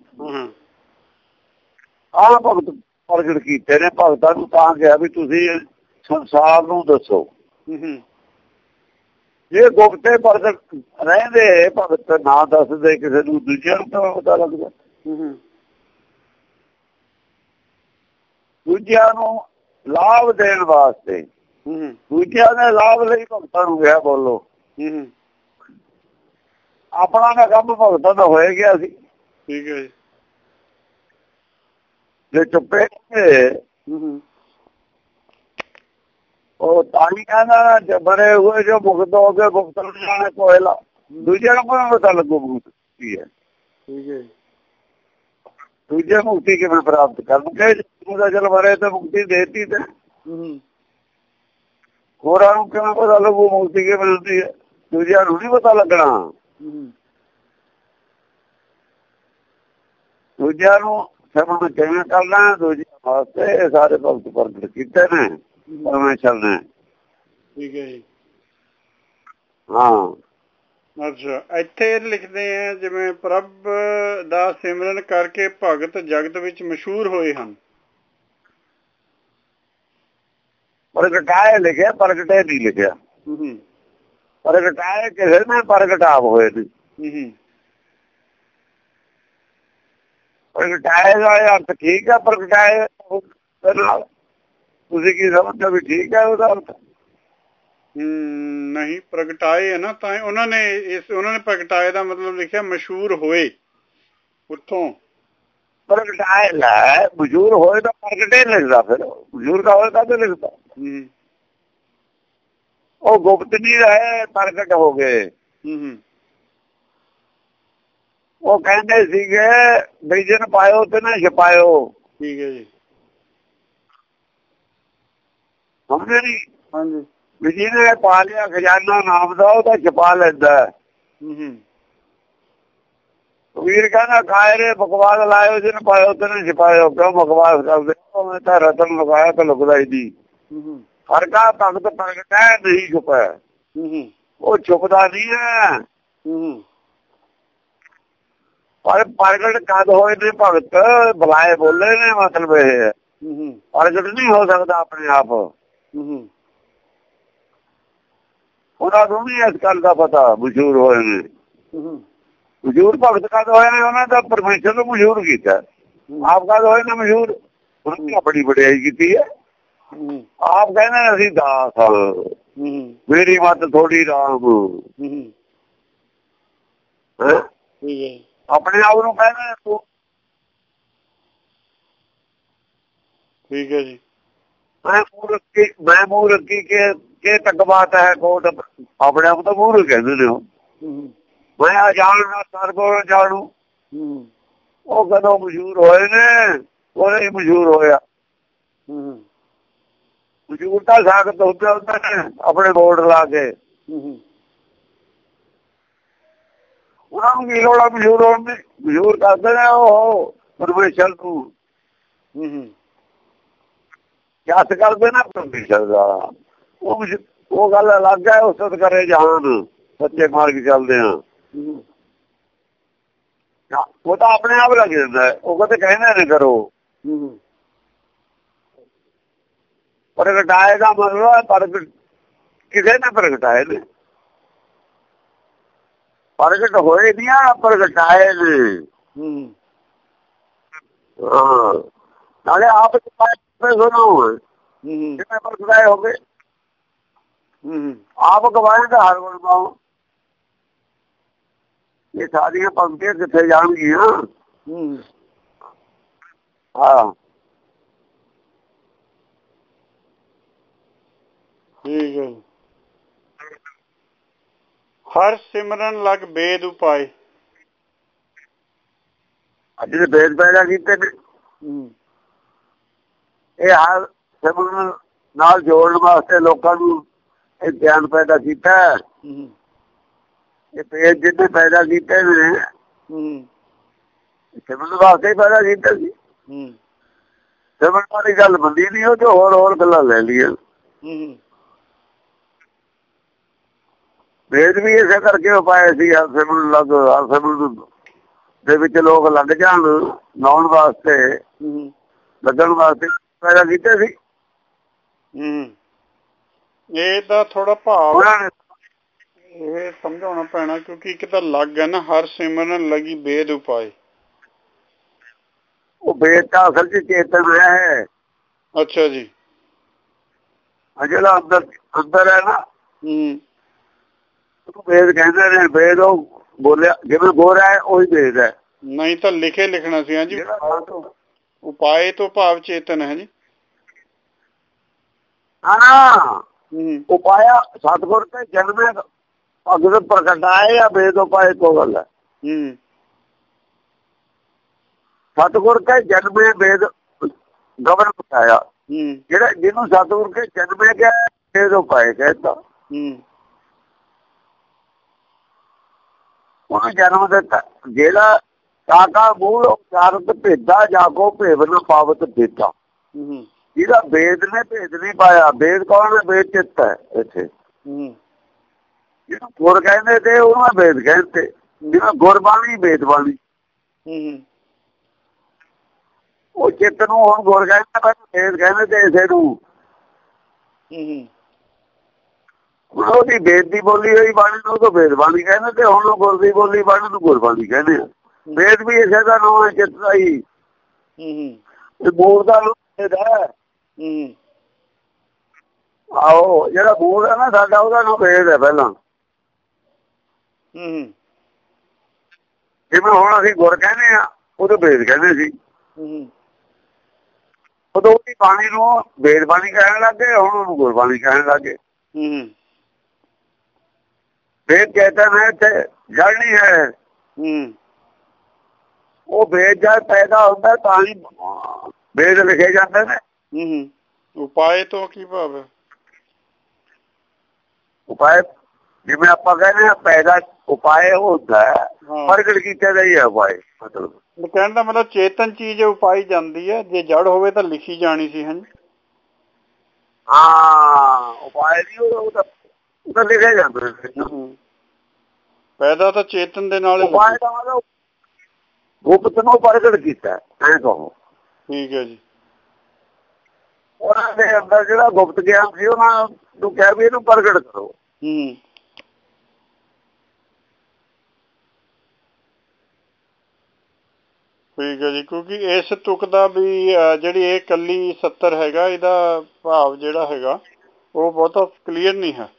ਆਹ ਭਗਤ ਪ੍ਰਗਟ ਕੀਤੇ ਨੇ। ਭਗਤਾਂ ਨੂੰ ਤਾਂ ਕਿਹਾ ਵੀ ਤੁਸੀਂ ਸੰਸਾਰ ਨੂੰ ਦੱਸੋ। ਜੇ ਗੁਪਤੇ ਪ੍ਰਗਟ ਰਹਿੰਦੇ ਭਗਤ ਨਾ ਦੱਸਦੇ ਕਿਸੇ ਨੂੰ, ਦੂਜਿਆਂ ਨੂੰ ਤਾਂ ਪਤਾ ਲੱਗਦਾ। ਦੂਜਿਆਂ ਨੂੰ ਲਾਭ ਦੇਣ ਵਾਸਤੇ, ਦੂਜਿਆਂ ਦੇ ਲਾਭ ਲਈ ਭਗਤਾਂ ਨੂੰ ਕਿਹਾ ਬੋਲੋ। ਆਪਣਾ ਦਾ ਕੰਮ ਭਗਤਾਂ ਦਾ ਹੋਇਆ ਗਿਆ ਸੀ। ਠੀਕ ਹੈ ਜੀ। ਜੇ ਚੁੱਪੇ ਉਹ ਤਾਂ ਹੀ ਕਹਿੰਦਾ ਬੜੇ ਹੋਏ ਜੋ ਮੁਕਤ ਹੋ ਕੇ ਮੁਕਤ ਨੂੰ ਜਾਣੇ ਕੋਇਲਾ। ਦੂਜਿਆਂ ਨੂੰ ਕੋਈ ਪਤਾ ਲੱਗੂ ਮੁਕਤ ਕੀ ਹੈ। ਠੀਕ ਹੈ। ਦੂਜੇ ਮੁਕਤੀ ਕਿਵੇਂ ਪ੍ਰਾਪਤ ਕਰਨਗੇ? ਉਹਦਾ ਚਲ ਮਰੇ ਤੇ ਮੁਕਤੀ ਦੇਤੀ ਤੇ ਹੋਰਾਂ ਨੂੰ ਕਿਵੇਂ ਪਤਾ ਲੱਗੂ ਮੁਕਤੀ ਕਿਵੇਂ ਮਿਲਦੀ ਹੈ? ਦੂਜਿਆਂ ਨੂੰ ਨਹੀਂ ਪਤਾ ਲੱਗਣਾ। ਦੂਜਿਆਂ ਨੂੰ ਸਿਮਰਨ ਕਿਵੇਂ ਕਰਨਾ, ਦੂਜਿਆਂ ਵਾਸਤੇ ਇਹ ਸਾਰੇ ਭਗਤ ਪ੍ਰਗਟ ਕੀਤੇ ਨੇ ਪਰਮੇਸ਼ਰ ਨੇ। ਠੀਕ ਹੈ ਜੀ। ਹਾਂ, ਅੱਛਾ, ਇੱਥੇ ਲਿਖਦੇ ਆ ਜਿਵੇਂ ਪ੍ਰਭ ਦਾ ਸਿਮਰਨ ਕਰਕੇ ਭਗਤ ਜਗਤ ਵਿੱਚ ਮਸ਼ਹੂਰ ਹੋਏ ਹਨ। ਪ੍ਰਗਟਾਏ ਲਿਖਿਆ, ਪ੍ਰਗਟੇ ਨਹੀਂ ਲਿਖਿਆ। ਪ੍ਰਗਟਾਏ ਕਿਸੇ ਨੇ, ਪ੍ਰਗਟਾਪ ਹੋਏ ਨੇ। ਪ੍ਰਗਟਾਏ ਦਾ ਅਰਥ ਠੀਕ ਹੈ। ਪ੍ਰਗਟਾਏ ਨਾਲ ਤੁਸੀਂ ਕੀ ਸਮਝਦੇ ਵੀ ਠੀਕ ਹੈ ਉਹਦਾ ਅਰਥ? ਨਹੀਂ, ਪ੍ਰਗਟਾਏ ਹੈ ਨਾ, ਤਾਂ ਉਹਨਾਂ ਨੇ ਇਸ ਉਹਨਾਂ ਨੇ ਪ੍ਰਗਟਾਏ ਦਾ ਮਤਲਬ ਲਿਖਿਆ ਮਸ਼ਹੂਰ ਹੋਏ ਉੱਥੋਂ। ਪ੍ਰਗਟਾਏ ਲੈ ਮਸ਼ਹੂਰ ਹੋਏ ਤਾਂ ਪ੍ਰਗਟੇ ਲਿਖਦਾ, ਫਿਰ ਮਸ਼ਹੂਰ ਦਾ ਹੋਏ ਕਾਹਦੇ ਲਿਖਦਾ? ਉਹ ਗੁਪਤ ਨਹੀਂ ਰਹੇ, ਪ੍ਰਗਟ ਹੋ ਗਏ। ਉਹ ਕਹਿੰਦੇ ਸੀਗੇ ਬੀਜਨ ਪਾਇਓ ਤੇ ਨਾ ਛਪਾਇਓ। ਠੀਕ ਹੈ ਜੀ, ਸਮਝੇ ਨੀ? ਹਾਂਜੀ। ਵੀ ਜਿਹਨੇ ਪਾ ਲਿਆ ਖਜ਼ਾਨਾ ਨਾਮ ਦਾ ਉਹ ਤਾਂ ਛਪਾ ਲੈਂਦਾ। ਕਬੀਰ ਕਹਿੰਦਾ ਕਾਇਰੇ ਬਕਵਾਸ ਲਾਇਓ ਜਿਹਨੇ ਪਾਇਓ ਤੇ ਨਾ ਛਪਾਇਓ। ਕਿਉਂ ਬਕਵਾਸ ਕਰਦੇ? ਮੈਂ ਤਾਂ ਰਤਨ ਲਗਾਇਆ ਤਾਂ ਲੁਕਦਾ ਹੀ ਨਹੀਂ। ਫਰਕਾ ਭਗਤ ਪ੍ਰਗਟਾ ਨਹੀਂ ਛੁਪਾ। ਉਹ ਛੁਪਦਾ ਨਹੀਂ ਹੈ। ਪਰ ਪ੍ਰਗਟ ਕਦ ਹੋਏ ਨੇ ਭਗਤ? ਬੁਲਾਏ ਬੋਲੇ ਨੇ, ਮਤਲਬ ਇਹ ਪ੍ਰਗਟ ਨਹੀਂ ਹੋ ਸਕਦਾ ਆਪਣੇ ਆਪ। ਉਹਨਾਂ ਨੂੰ ਵੀ ਇਸ ਗੱਲ ਦਾ ਪਤਾ ਮਸ਼ਹੂਰ ਹੋਏ ਨੇ। ਮਸ਼ਹੂਰ ਭਗਤ ਕਦ ਹੋਏ ਨੇ? ਉਹਨਾਂ ਦਾ ਪਰਮੇਸ਼ਰ ਨੂੰ ਮਸ਼ਹੂਰ ਕੀਤਾ। ਆਪ ਕਦ ਹੋਏ ਨੇ ਮਸ਼ਹੂਰ? ਉਹਨਾਂ ਨੇ ਆਪਣੀ ਵਡਿਆਈ ਕੀਤੀ ਹੈ। ਆਪ ਕਹਿੰਦੇ ਨੇ ਅਸੀਂ ਦਾਸ ਹਾਂ, ਮੇਰੀ ਮੱਤ ਥੋੜੀ ਰਾਮ। ਆਪਣੇ ਆਪ ਨੂੰ ਕਹਿੰਦੇ ਤੂੰ। ਠੀਕ ਹੈ ਜੀ। ਮੈਂ ਮੂੰਹ ਰੱਖੀ ਮੈਂ ਮੂੰਹ ਰੱਖੀ ਕੇ ਕੇ ਤੱਕ ਬਾਤ ਹੈ ਕੋਟ। ਆਪਣੇ ਆਪ ਤਾਂ ਮੂੰਹ ਕਹਿੰਦੇ ਨੇ ਉਹ। ਮੈਂ ਆ ਜਾਣ ਸਰ ਕੋਲ ਜਾਣੂ। ਉਹ ਕਦੋਂ ਮਸ਼ਹੂਰ ਹੋਏ ਨੇ? ਉਹਨੇ ਹੀ ਮਸ਼ਹੂਰ ਹੋਇਆ। ਮਸ਼ਹੂਰ ਤਾਂ ਸਾਖਤ ਹੁੰਦੇ ਹੁੰਦੇ ਨੇ ਆਪਣੇ ਬੋਰਡ ਲਾ ਕੇ। ਉਹਨਾਂ ਨੂੰ ਕੀ ਲੋੜ ਆ ਮਸ਼ਹੂਰ ਹੋਣ ਦੀ? ਮਸ਼ਹੂਰ ਕਰਦੇ ਨੇ ਉਹ ਪਰਮੇਸ਼ਰ ਨੂੰ। ਜਸ ਕਰਦੇ ਨਾ ਪਰਮੇਸ਼ਰ ਦਾ। ਉਹ ਉਹ ਗੱਲ ਅਲੱਗ ਹੈ। ਉਸਤ ਕਰੇ ਜਹਾਨ, ਸੱਚੇ ਮਾਰਗ ਚੱਲਦੇ ਆ। ਉਹ ਤਾਂ ਆਪਣੇ ਆਪ ਲੱਗ ਜਾਂਦਾ। ਉਹ ਕਹਿੰਦੇ ਕਹਿੰਦੇ ਨੇ ਕਰੋ। ਪ੍ਰਗਟਾਏ ਦਾ ਮਤਲਬ ਹੈ ਪ੍ਰਗਟ ਕਿਸੇ ਨੇ ਪ੍ਰਗਟਾਏ ਨੇ। ਪ੍ਰਗਟ ਹੋਏ ਦੀਆਂ ਪ੍ਰਗਟਾਏ ਨੇ। ਹਾਂ, ਨਾਲੇ ਆਪ ਸੁਣੋ ਕਿਵੇਂ ਪ੍ਰਗਟਾਏ ਹੋ ਗਏ। ਆਪ ਗਵਾਏ ਦਾ ਹਰ ਗੁਣ ਪਾਓ। ਇਹ ਸਾਰੀਆਂ ਪੰਕਤੀਆਂ ਕਿੱਥੇ ਜਾਣਗੀਆਂ? ਹਾਂ, ਠੀਕ ਹੈ। ਹਰ ਸਿਮਰਨ ਲਗ ਬੇਦ ਉਪਾਏ। ਅੱਜ ਦੇ ਬੇਦ ਪੈਦਾ ਕੀਤੇ ਨੇ। ਇਹ ਹਰ ਸਿਮਰਨ ਨਾਲ ਜੋੜਨ ਵਾਸਤੇ ਲੋਕਾਂ ਨੂੰ ਇਹ ਗਿਆਨ ਪੈਦਾ ਕੀਤਾ। ਇਹ ਬੇਦ ਜਿਹਨੇ ਪੈਦਾ ਕੀਤੇ ਨੇ ਸਿਮਰਨ ਵਾਸਤੇ ਹੀ ਪੈਦਾ ਕੀਤਾ ਸੀ। ਸਿਮਰਨ ਵਾਲੀ ਗੱਲ ਬੰਦੀ ਨਹੀਂ, ਉਹ ਜੋ ਹੋਰ ਹੋਰ ਗੱਲਾਂ ਲੈ ਲਈਆਂ। ਵੇਦ ਵੀ ਇਸੇ ਕਰਕੇ ਉਪਾਏ ਸੀ। ਹਰ ਸਿਮਰਨ ਲੱਗ, ਹਰ ਸਿਮਰਨ ਦੇ ਵਿੱਚ ਲੋਕ ਲੱਗ ਜਾਣ, ਲਾਉਣ ਵਾਸਤੇ, ਲੱਗਣ ਵਾਸਤੇ ਪੈਦਾ ਕੀਤੇ ਸੀ। ਇਹ ਤਾਂ ਥੋੜਾ ਭਾਵ ਇਹ ਸਮਝਾਉਣਾ ਪੈਣਾ, ਕਿਉਂਕਿ ਇੱਕ ਤਾਂ ਲੱਗ ਹੈ ਨਾ, ਹਰ ਸਿਮਰਨ ਲੱਗੀ ਬੇਦ ਉਪਾਏ। ਉਹ ਬੇਦ ਤਾਂ ਅਸਲ ਚ ਚੇਤਨ ਹੈ। ਅੱਛਾ ਜੀ। ਜਿਹੜਾ ਅੰਦਰ ਅੰਦਰ ਹੈ ਨਾ, ਉਹਨੂੰ ਵੇਦ ਕਹਿੰਦੇ ਨੇ। ਵੇਦ ਉਹ ਬੋਲਿਆ ਜਿਵੇਂ ਬੋਲ ਰਿਹਾ ਉਹੀ ਵੇਦ ਹੈ। ਨਹੀਂ ਤਾਂ ਲਿਖੇ ਲਿਖਣਾ ਸੀ। ਹਾਂਜੀ, ਉਪਾਏ ਤੋਂ ਭਾਵ ਚੇਤਨ ਹੈ ਜੀ। ਹਾਂ, ਉਪਾਇਆ ਸਤਿਗੁਰ ਤੇ ਜਨਮੇ ਭਗਤ ਪ੍ਰਗਟਾਏ ਜਾਂ ਵੇਦ ਉਪਾਏ ਕੋ ਗੱਲ ਹੈ। ਸਤਿਗੁਰ ਕੇ ਜਨਮੇ ਵੇਦ ਗਵਨ ਬਤਾਇਆ। ਜਿਹੜਾ ਜਿਹਨੂੰ ਸਤਿਗੁਰ ਕੇ ਜਨਮੇ ਗਿਆ ਵੇਦ ਉਪਾਏ ਕਹਿੰਦਾ। ਉਹਨੂੰ ਜਨਮ ਦਿੱਤਾ। ਜਿਹੜਾ ਕਾਕਾ ਮੂਲ ਉਚਾਰਤ ਭੇਦਾ ਜਾਗੋ ਭੇਵ ਨ ਪਾਵਤ ਭੇਦਾ। ਜਿਹਦਾ ਵੇਦ ਨੇ ਭੇਦ ਨਹੀਂ ਪਾਇਆ। ਵੇਦ ਕੌਣ ਹੈ? ਵੇਦ ਚਿੱਤ ਹੈ। ਇੱਥੇ ਜਿਹਨੂੰ ਗੁਰ ਕਹਿੰਦੇ ਤੇ ਉਹਨੂੰ ਵੇਦ ਕਹਿੰਦੇ। ਜਿਵੇਂ ਗੁਰਬਾਣੀ ਵੇਦ ਬਾਣੀ, ਉਹ ਚਿੱਤ ਨੂੰ ਹੁਣ ਗੁਰ ਕਹਿੰਦੇ, ਵੇਦ ਕਹਿੰਦੇ ਤੇ ਇਸੇ ਨੂੰ। ਉਹਦੀ ਵੇਦ ਦੀ ਬੋਲੀ ਹੋਈ ਬਾਣੀ ਨੂੰ ਉਹ ਵੇਦ ਬਾਣੀ ਕਹਿੰਦੇ ਤੇ ਹੁਣ ਗੁਰ ਦੀ ਬੋਲੀ ਬਾਣੀ ਨੂੰ ਗੁਰਬਾਣੀ ਕਹਿੰਦੇ ਆ। ਵੇਦ ਵੀ ਇਸੇ ਦਾ ਨਾਮ ਹੈ, ਚਿੱਤ ਦਾ ਹੀ। ਮੂਲ ਦਾ ਵੇਦ ਹੈ। ਆਹੋ ਜਿਹੜਾ ਮੂਲ ਹੈ ਨਾ ਸਾਡਾ ਉਹਦਾ ਨਾਮ ਵੇਦ ਹੈ ਪਹਿਲਾਂ। ਜਿਵੇਂ ਹੁਣ ਅਸੀਂ ਗੁਰ ਕਹਿੰਦੇ ਆ ਉਦੋਂ ਵੇਦ ਕਹਿੰਦੇ ਸੀ। ਉਦੋਂ ਵੀ ਬਾਣੀ ਨੂੰ ਵੇਦ ਬਾਣੀ ਕਹਿਣ ਲੱਗ ਗਏ, ਹੁਣ ਉਹਨੂੰ ਗੁਰਬਾਣੀ ਕਹਿਣ ਲੱਗ ਗਏ। ਵੇਦ ਚੇਤਨ ਹੈ ਤੇ ਜੜ ਨਹੀਂ ਹੈ। ਉਹ ਵੇਦ ਜਦ ਪੈਦਾ ਹੁੰਦਾ ਤਾਂ ਹੀ ਵੇਦ ਲਿਖੇ ਜਾਂਦੇ ਨੇ। ਉਪਾਏ ਤੋਂ ਕੀ ਭਾਵ ਹੈ? ਉਪਾਏ ਜਿਵੇਂ ਆਪਾਂ ਕਹਿੰਦੇ ਆ ਪੈਦਾ ਉਪਾਏ ਹੁੰਦਾ ਹੈ, ਪ੍ਰਗਟ ਕੀਤੇ ਦਾ ਹੀ ਹੈ ਉਪਾਏ। ਮਤਲਬ ਕਹਿਣ ਦਾ ਮਤਲਬ ਚੇਤਨ ਚੀਜ਼ ਉਪਾਈ ਜਾਂਦੀ ਹੈ, ਜੇ ਜੜ ਹੋਵੇ ਤਾਂ ਲਿਖੀ ਜਾਣੀ ਸੀ। ਹਾਂਜੀ ਹਾਂ ਉਪਾਏ ਨਹੀਂ ਉਹ ਤਾਂ ਲਿਖਿਆ ਜਾਂਦਾ। ਪੈਦਾ ਤਾਂ ਚੇਤਨ ਦੇ ਨਾਲ ਉਪਾਏ ਦਾ ਮਤਲਬ ਗੁਪਤ ਨੂੰ ਪ੍ਰਗਟ ਕੀਤਾ ਐ ਕਹੋ। ਠੀਕ ਹੈ ਜੀ। ਉਹਨਾਂ ਦੇ ਅੰਦਰ ਜਿਹੜਾ ਗੁਪਤ ਗਿਆਨ ਸੀ ਉਹਨਾਂ ਨੂੰ ਕਿਹਾ ਵੀ ਇਹਨੂੰ ਪ੍ਰਗਟ ਕਰੋ। ਹੂੰ ਠੀਕ ਹੈ ਜੀ। ਕਿਉਂਕਿ ਇਸ ਤੁਕ ਦਾ ਵੀ ਜਿਹੜੀ ਇਹ ਕੱਲੀ ਸੱਤਰ ਹੈਗਾ ਇਹਦਾ ਭਾਵ ਜਿਹੜਾ ਹੈਗਾ ਉਹ ਬਹੁਤਾ ਕਲੀਅਰ ਨਹੀਂ ਹੈ।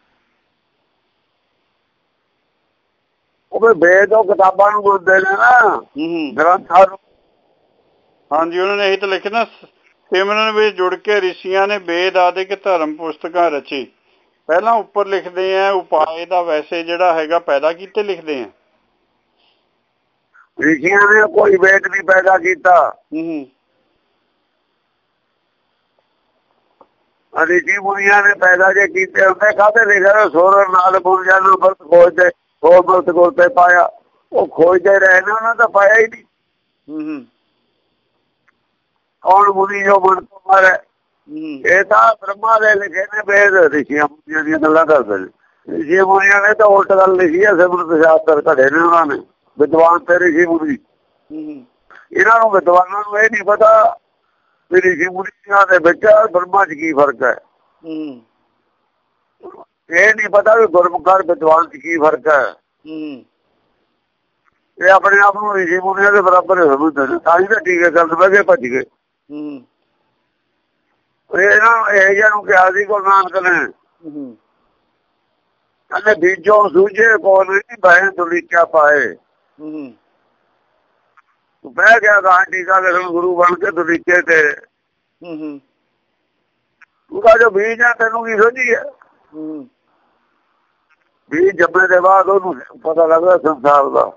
ਉਹ ਵੇਦ ਉਹ ਕਿਤਾਬਾਂ ਨੂੰ ਬੋਲਦੇ ਨੇ ਨਾ ਗ੍ਰੰਥਾਂ ਨੂੰ। ਹਾਂਜੀ ਉਹਨਾਂ ਨੇ ਇਹ ਤਾਂ ਲਿਖਿਆ ਨਾ, ਸਿਮਰਨ ਵਿੱਚ ਜੁੜ ਕੇ ਰਿਸ਼ੀਆਂ ਨੇ ਵੇਦ ਆਦਿਕ ਧਰਮ ਪੁਸਤਕਾਂ ਰਚੀ। ਪਹਿਲਾਂ ਉੱਪਰ ਲਿਖਦੇ ਆ ਉਪਾਏ ਦਾ ਵੈਸੇ ਜਿਹੜਾ ਹੈਗਾ ਪੈਦਾ ਕੀਤੇ ਲਿਖਦੇ ਆ। ਰਿਸ਼ੀਆਂ ਨੇ ਕੋਈ ਵੇਦ ਨਹੀਂ ਪੈਦਾ ਕੀਤਾ। ਰਿਸ਼ੀ ਮੁਨੀਆਂ ਨੇ ਪੈਦਾ ਜੇ ਕੀਤੇ ਹੁੰਦੇ ਕਾਹਦੇ ਲਿਖਿਆ ਸੋਰ ਨਾਲ ਬੁਰਜਾਂ ਨੂੰ ਬਰਤ ਖੋਜਦੇ ਹੋਰ ਬਰਤ ਕੋਲ ਤੇ ਪਾਇਆ। ਉਹ ਖੋਜਦੇ ਰਹੇ ਨੇ, ਉਹਨਾਂ ਦਾ ਪਾਇਆ ਹੀ ਨਹੀਂ। ਕੌਣ ਮੁਨੀ ਜੋ ਮਨ ਤੋਂ ਮਾਰੇ? ਇਹ ਤਾਂ ਬ੍ਰਹਮਾ ਦੇ ਲਿਖੇ ਨੇ ਵੇਦ, ਰਿਸ਼ੀਆਂ ਮੁਨੀਆਂ ਦੀਆਂ ਗੱਲਾਂ ਕਰਦੇ ਨੇ। ਰਿਸ਼ੀ ਮੁਨੀਆਂ ਨੇ ਤਾਂ ਉਲਟ ਗੱਲ ਲਿਖੀ ਹੈ। ਸਿਮਰਤ ਸ਼ਾਸਤਰ ਘੜੇ ਨੇ ਉਹਨਾਂ ਨੇ, ਵਿਦਵਾਨ ਤੇ ਰਿਸ਼ੀ ਮੁਨੀ। ਇਹਨਾਂ ਨੂੰ ਵਿਦਵਾਨਾਂ ਨੂੰ ਇਹ ਨਹੀਂ ਪਤਾ ਵੀ ਰਿਸ਼ੀ ਮੁਨੀਆਂ ਦੇ ਵਿੱਚ ਬ੍ਰਹਮਾ ਚ ਕੀ ਫਰਕ ਹੈ। ਇਹ ਨਹੀਂ ਪਤਾ ਵੀ ਗੁਰਮੁਖਾਂ ਵਿਦਵਾਨ ਚ ਕੀ ਫਰਕ ਹੈ। ਇਹ ਆਪਣੇ ਆਪ ਨੂੰ ਰਿਸ਼ੀ ਮੁਨੀਆਂ ਦੇ ਬਰਾਬਰ ਸਮਝਦੇ ਨੇ, ਤਾਂ ਹੀ ਤਾਂ ਟੀਕੇ ਕਰਨ ਬਹਿ ਗਏ, ਭੱਜ ਗਏ। ਇਹਨਾਂ ਇਹ ਜਿਹਾ ਨੂੰ ਕਿਹਾ ਸੀ ਗੁਰੂ ਨਾਨਕ ਨੇ, ਕਹਿੰਦੇ ਬੀਜੋ ਸੂਝੇ ਕੋਲ ਨਹੀਂ ਬਹਿ ਦੁਲੀਚਾ ਪਾਏ। ਬਹਿ ਗਿਆ ਗਾਂ ਟੀਕਾ ਲਿਖਣ ਗੁਰੂ ਬਣ ਕੇ ਦੁਲੀਚੇ ਤੇ। ਉਹਦਾ ਜੋ ਬੀਜ ਹੈ ਤੈਨੂੰ ਕੀ ਸੋਝੀ ਹੈ? ਬੀਜ ਜੰਮੇ ਦੇ ਬਾਅਦ ਉਹਨੂੰ ਪਤਾ ਲੱਗਦਾ ਸੰਸਾਰ ਦਾ।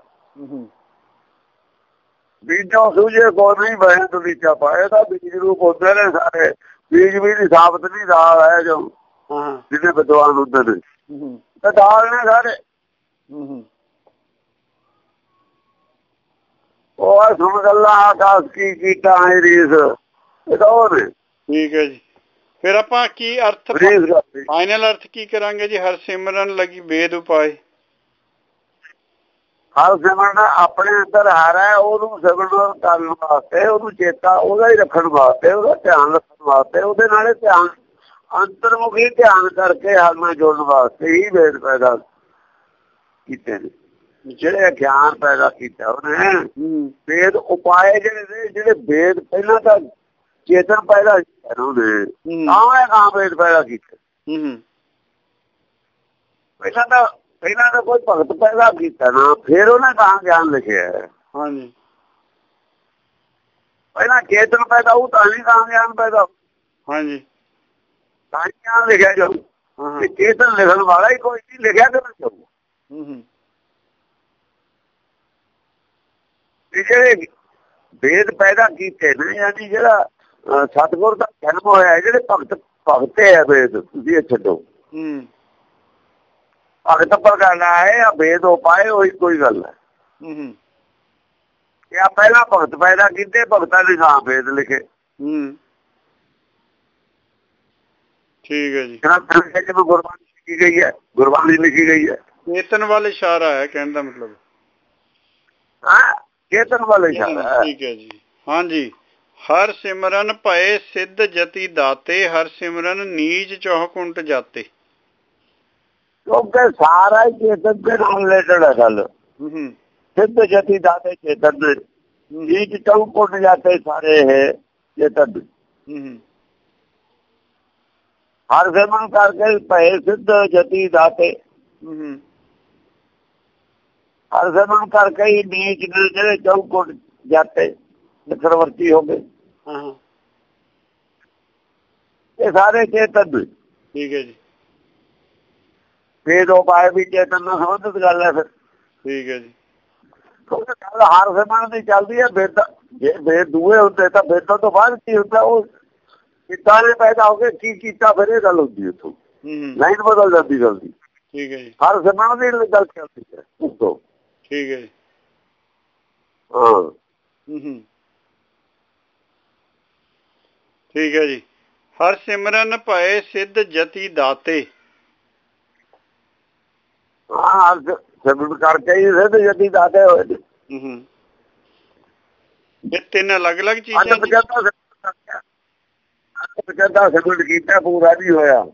ਬੀਜੋਂ ਸੂਝੇ ਕੋਲ ਨਹੀਂ ਬਹਿ ਦੁਲੀਚਾ ਪਾਏ। ਤਾਂ ਬੀਜ ਰੂਪ ਹੁੰਦੇ ਨੇ ਸਾਰੇ। ਬੀਜ ਵੀ ਨਹੀਂ ਸਾਬਤ ਨਹੀਂ ਦਾਲ ਹੈ ਜੋ ਜਿਹਨੇ ਵਿਦਵਾਨ ਹੁੰਦੇ ਨੇ ਤੇ ਦਾਲ ਨੇ ਸਾਰੇ। ਉਹ ਸੁਣ ਗੱਲਾਂ ਆਕਾਸ਼ ਕੀ ਕੀਤਾ ਹੈ ਰੀਸ, ਇਹ ਤਾਂ ਉਹ ਨੇ। ਠੀਕ ਹੈ ਜੀ। ਫਿਰ ਆਪਾਂ ਕੀ ਅਰਥ ਫਾਈਨਲ ਅਰਥ ਕੀ ਕਰਾਂਗੇ ਜੀ? ਹਰ ਸਿਮਰਨ ਲੱਗੀ ਵੇਦ ਉਪਾਏ। ਹਰ ਸਿਮਰਨ ਆਪਣੇ ਅੰਦਰ ਹਰ ਹੈ, ਉਹਨੂੰ ਸਿਮਰਨ ਕਰਨ ਵਾਸਤੇ, ਉਹਨੂੰ ਚੇਤਾ ਉਹਦਾ ਹੀ ਰੱਖਣ ਵਾਸਤੇ, ਉਹਦਾ ਧਿਆਨ ਰੱਖਣ ਵਾਸਤੇ, ਉਹਦੇ ਨਾਲੇ ਧਿਆਨ ਅੰਤਰਮੁਖੀ ਧਿਆਨ ਕਰਕੇ ਹਰ ਨਾਲ ਜੁੜਨ ਵਾਸਤੇ ਹੀ ਵੇਦ ਪੈਦਾ ਕੀਤੇ ਨੇ। ਜਿਹੜੇ ਗਿਆਨ ਪੈਦਾ ਕੀਤਾ ਉਹਨੇ ਵੇਦ ਉਪਾਏ ਜਿਹੜੇ ਜਿਹੜੇ ਵੇਦ ਪਹਿਲਾਂ ਤਾਂ ਚੇਤਨ ਪੈਦਾ ਕੀਤਾ ਉਹਨੇ, ਤਾਂ ਕਾਂ ਵੇਦ ਪੈਦਾ ਕੀਤੇ। ਪਹਿਲਾਂ ਤਾਂ ਪਹਿਲਾਂ ਤਾਂ ਕੋਈ ਭਗਤ ਪੈਦਾ ਕੀਤਾ ਨਾ, ਫਿਰ ਉਹਨੇ ਤਾਂ ਗਿਆਨ ਲਿਖਿਆ। ਹਾਂਜੀ ਪਹਿਲਾਂ ਚੇਤਨ ਪੈਦਾ ਹੋਊ ਤਾਂ ਹੀ ਤਾਂ ਗਿਆਨ ਪੈਦਾ। ਹਾਂਜੀ ਤਾਂ ਹੀ ਗਿਆਨ ਲਿਖਿਆ ਜਾਊ। ਚੇਤਨ ਲਿਖਣ ਵਾਲਾ ਹੀ ਕੋਈ ਨਹੀਂ, ਲਿਖਿਆ ਕਿਵੇਂ ਜਾਊ? ਜਿਹੜੇ ਵੇਦ ਪੈਦਾ ਕੀਤੇ ਨੇ, ਯਾਨੀ ਜਿਹੜਾ ਸਤਿਗੁਰ ਦਾ ਜਨਮ ਹੋਇਆ, ਜਿਹੜੇ ਭਗਤ ਭਗਤੇ ਆ ਵੇਦ, ਤੁਸੀਂ ਇਹ ਛੱਡੋ। ਭਗਤ ਪ੍ਰਗਟਣਾ ਹੈ ਜਾਂ ਵੇਦ ਉਪਾਏ, ਉਹੀ ਕੋਈ ਗੱਲ ਹੈ। ਇਹ ਪਹਿਲਾਂ ਭਗਤ ਪੈਦਾ ਕੀਤੇ, ਭਗਤਾਂ ਨੇ ਤਾਂ ਵੇਦ ਲਿਖੇ। ਠੀਕ ਹੈ ਜੀ। ਗੁਰਬਾਣੀ ਲਿਖੀ ਗਈ ਹੈ, ਗੁਰਬਾਣੀ ਲਿਖੀ ਗਈ ਹੈ। ਚੇਤਨ ਵੱਲ ਇਸ਼ਾਰਾ ਹੈ ਕਹਿਣ ਦਾ ਮਤਲਬ। ਹਾਂ ਚੇਤਨ ਵੱਲ ਇਸ਼ਾਰਾ। ਠੀਕ ਹੈ ਜੀ। ਹਾਂਜੀ। ਹਰ ਸਿਮਰਨ ਭਏ ਸਿੱਧ ਜਤੀ ਦਾਤੇ, ਹਰ ਸਿਮਰਨ ਨੀਚ ਚੌਹਕੁੰਟ ਜਾਤੇ। ਕਿਉਂਕਿ ਸਾਰਾ ਹੀ ਚੇਤਨ ਦੇ ਨਾਲ ਰਿਲੇਟਡ ਹੈ ਗੱਲ। ਸਿੱਧ ਜਤੀ ਦਾਤੇ ਚੇਤਨ ਦੇ, नीच चौकुट जाते सारे है चेतन हर सिमरन करके भय सिद्ध जति दाते हर सिमरन करके ही नीच ने जेड़े चौकुट जाते चक्रवर्ती हो गए ये सारे चेतन। ठीक है जी। वेद उपाय भी चेतन ਨਾਲ ਸੰਬੰਧਿਤ ਗੱਲ ਹੈ ਫਿਰ। ਠੀਕ ਹੈ ਜੀ। ਕਿਉਂਕਿ ਗੱਲ ਹਰ ਸਿਮਰਨ ਦੀ ਚੱਲਦੀ ਹੈ। ਵੇਦ ਜੇ ਵੇਦ ਦੂਏ ਹੁੰਦੇ ਤਾਂ ਵੇਦਾਂ ਤੋਂ ਬਾਅਦ ਕੀ ਹੁੰਦਾ ਉਹ ਕਿੱਦਾਂ ਨੇ ਪੈਦਾ ਹੋ ਕੇ ਕੀ ਕੀਤਾ ਫਿਰ ਇਹ ਗੱਲ ਹੁੰਦੀ ਉੱਥੋਂ ਲਾਈਨ ਬਦਲ ਜਾਂਦੀ ਗੱਲ ਦੀ। ਠੀਕ ਹੈ ਜੀ। ਹਰ ਸਿਮਰਨ ਦੀ ਗੱਲ ਚੱਲਦੀ ਹੈ ਉੱਥੋਂ। ਠੀਕ ਹੈ ਜੀ। ਹਾਂ ਠੀਕ ਹੈ ਜੀ। ਹਰ ਸਿਮਰਨ ਭਏ ਸਿੱਧ ਜਤੀ ਦਾਤੇ। ਹਾਂ ਸਿਮਰਨ ਕਰਕੇ ਹੀ ਸਿੱਧ ਜਤੀ ਦਾਤੇ ਹੋਏ ਨੇ। ਇਹ ਤਿੰਨ ਅਲੱਗ ਅਲੱਗ ਚੀਜ਼ਾਂ ਪਚਾਦਾ ਸਿਮਰਨ ਕੀਤਾ ਪੂਰਾ ਨਹੀਂ ਹੋਇਆ।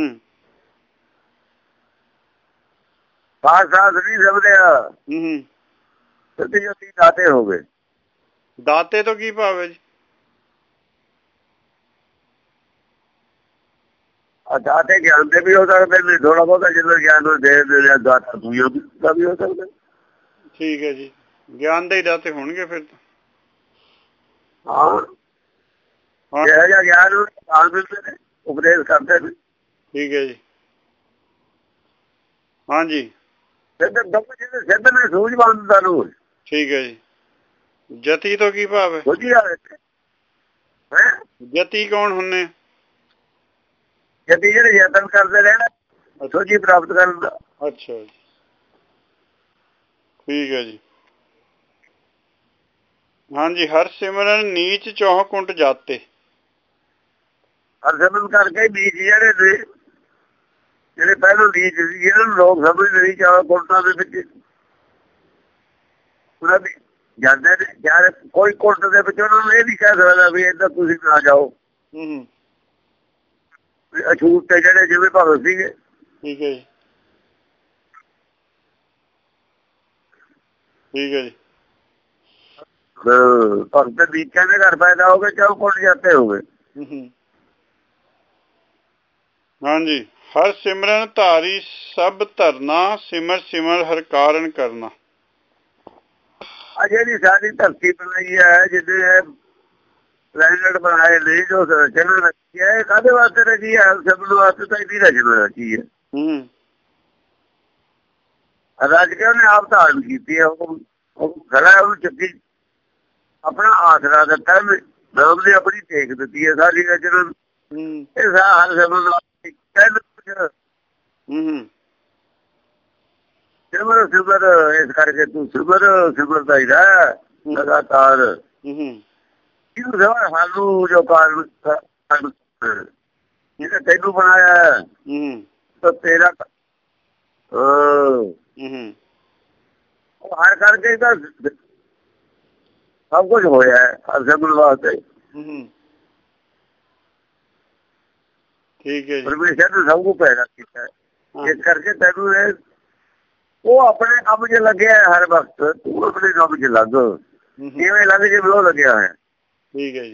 ਸਾਥ ਸਾਥ ਨਹੀਂ ਸਮਝਿਆ ਸਿੱਧ ਜਤੀ ਦਾਤੇ ਹੋ ਗਏ। ਦਾਤੇ ਤੋਂ ਕੀ ਭਾਵ ਹੈ ਜੀ? ਦਾਤੇ ਗਿਆਨ ਦੇ ਵੀ ਹੋ ਸਕਦੇ ਨੇ ਥੋੜਾ ਬਹੁਤਾ ਜਿੰਨਾ ਗਿਆਨ ਦੇ ਦੇ ਦਾਤਾ ਦੂਜਾ ਵੀ ਹੋ ਸਕਦਾ। ਠੀਕ ਹੈ ਜੀ। ਗਿਆਨ ਦੇ ਹੀ ਦਾਤੇ ਹੋਣਗੇ ਫਿਰ ਤਾਂ। ਹਾਂ ਇਹੋ ਜਿਹਾ ਗਿਆਨ ਮਿਲਦੇ ਨੇ ਉਪਦੇਸ਼ ਕਰਦੇ ਨੇ। ਠੀਕ ਹੈ ਜੀ। ਹਾਂਜੀ ਸਿੱਧ ਸਿੱਧ ਨੇ ਸੂਝਵਾਨ ਦਾ ਨੂੰ। ਠੀਕ ਹੈ ਜੀ। ਜਤੀ ਤੋਂ ਕੀ ਭਾਵ ਹੈ? ਜਤੀ ਕੌਣ ਹੁੰਨੇ? ਜਤੀ ਜਿਹੜੇ ਯਤਨ ਕਰਦੇ ਰਹਿਣਾ ਸੋਝੀ ਪ੍ਰਾਪਤ ਕਰਨ ਦਾ। ਅੱਛਾ ਜੀ। ਠੀਕ ਹੈ ਜੀ। ਹਾਂਜੀ ਹਰ ਸਿਮਰਨ ਨੀਚ ਚੌਹ ਕੁੰਟ ਜਾਤੇ। ਹਰ ਸਿਮਰਨ ਕਰਕੇ ਨੀਚ ਜਿਹੜੇ ਨੇ ਜਿਹੜੇ ਪਹਿਲੋਂ ਨੀਚ ਸੀ ਜਿਹਨਾਂ ਨੂੰ ਲੋਕ ਸਮਝਦੇ ਨਹੀਂ ਚੌਹ ਕੁੰਟਾਂ ਦੇ ਵਿੱਚ ਉਹਨਾਂ ਦੀ ਜਾਂਦੇ ਨੇ ਯਾਰ ਕੋਈ ਕੁੰਟ ਦੇ ਵਿੱਚ ਉਹਨਾਂ ਨੂੰ ਇਹ ਨਹੀਂ ਕਹਿ ਸਕਦਾ ਵੀ ਏਦਾਂ ਤੁਸੀਂ ਨਾ ਜਾਓ। ਅਛੂਤ ਤੇ ਜਿਹੜੇ ਜਿਵੇਂ ਭਗਤ ਸੀਗੇ। ਠੀਕ ਹੈ ਜੀ। ਠੀਕ ਹੈ ਜੀ। ਭਗਤ ਨੀਚਾਂ ਦੇ ਘਰ ਪੈਦਾ ਹੋ ਗਏ ਚੌ ਕੁੰਟ ਜਾਤੇ ਹੋ ਗਏ। ਹਾਂਜੀ ਹਰ ਸਿਮਰਨ ਧਾਰੀ ਸਭ ਧਰਨਾ ਸਿਮਰ ਸਿਮਰ ਹਰ ਕਾਰਨ ਕਰਨਾ। ਆ ਜਿਹੜੀ ਸਾਡੀ ਧਰਤੀ ਬਣਾਈ ਹੈ ਜਿਹਦੇ ਪਲੈਨਟ ਬਣਾਏ ਨੇ ਜੋ ਰਚਨਾ ਰੱਖੀ ਹੈ ਇਹ ਕਾਹਦੇ ਵਾਸਤੇ ਰੱਖੀ ਹੈ? ਸਿਮਰਨ ਵਾਸਤੇ ਤਾਂ ਇਹਦੀ ਰਚਨਾ ਰੱਖੀ ਹੈ। ਰਚ ਕੇ ਉਹਨੇ ਆਪ ਧਾਰਨ ਕੀਤੀ ਹੈ। ਉਹ ਖੜਾ ਉਹਨੂੰ ਚੱਕੀ ਆਪਣਾ ਆਸਰਾ ਦਿੱਤਾ ਨਾਮ ਨੇ ਆਪਣੀ ਟੇਕ ਦਿੱਤੀ ਹੈ ਸਾਰੀ ਰਚਨਾ। ਇਹ ਹਰ ਸਿਮਰਨ ਸਿਮਰ ਸਿਮਰ ਇਸ ਕਰਕੇ ਤੂੰ ਸਿਮਰ ਸਿਮਰਦਾ ਹੀ ਰਹਿ ਲਗਾਤਾਰ। ਇਹਨੂੰ ਸਾਨੂੰ ਜੋ ਕਾਰਨ ਜਿਹਨੇ ਤੈਨੂੰ ਬਣਾਇਆ ਤਾਂ ਤੇਰਾ ਹਰ ਕਰਕੇ ਤਾਂ ਸਭ ਕੁਝ ਹੋਇਆ ਹਰ ਸਿਮਰਨ ਵਾਸਤੇ। ਠੀਕ ਹੈ ਜੀ। ਪਰਮੇਸ਼ਰ ਨੇ ਸਭ ਕੁਝ ਪੈਦਾ ਕੀਤਾ ਇਸ ਕਰਕੇ ਤੈਨੂੰ ਇਹ ਉਹ ਆਪਣੇ ਕੰਮ 'ਚ ਲੱਗਿਆ ਹਰ ਵਕਤ ਤੂੰ ਆਪਣੇ ਕੰਮ 'ਚ ਲੱਗ ਕਿਵੇਂ ਲੱਗ ਜਿਵੇਂ ਉਹ ਲੱਗਿਆ ਹੋਇਆ। ਠੀਕ ਹੈ ਜੀ।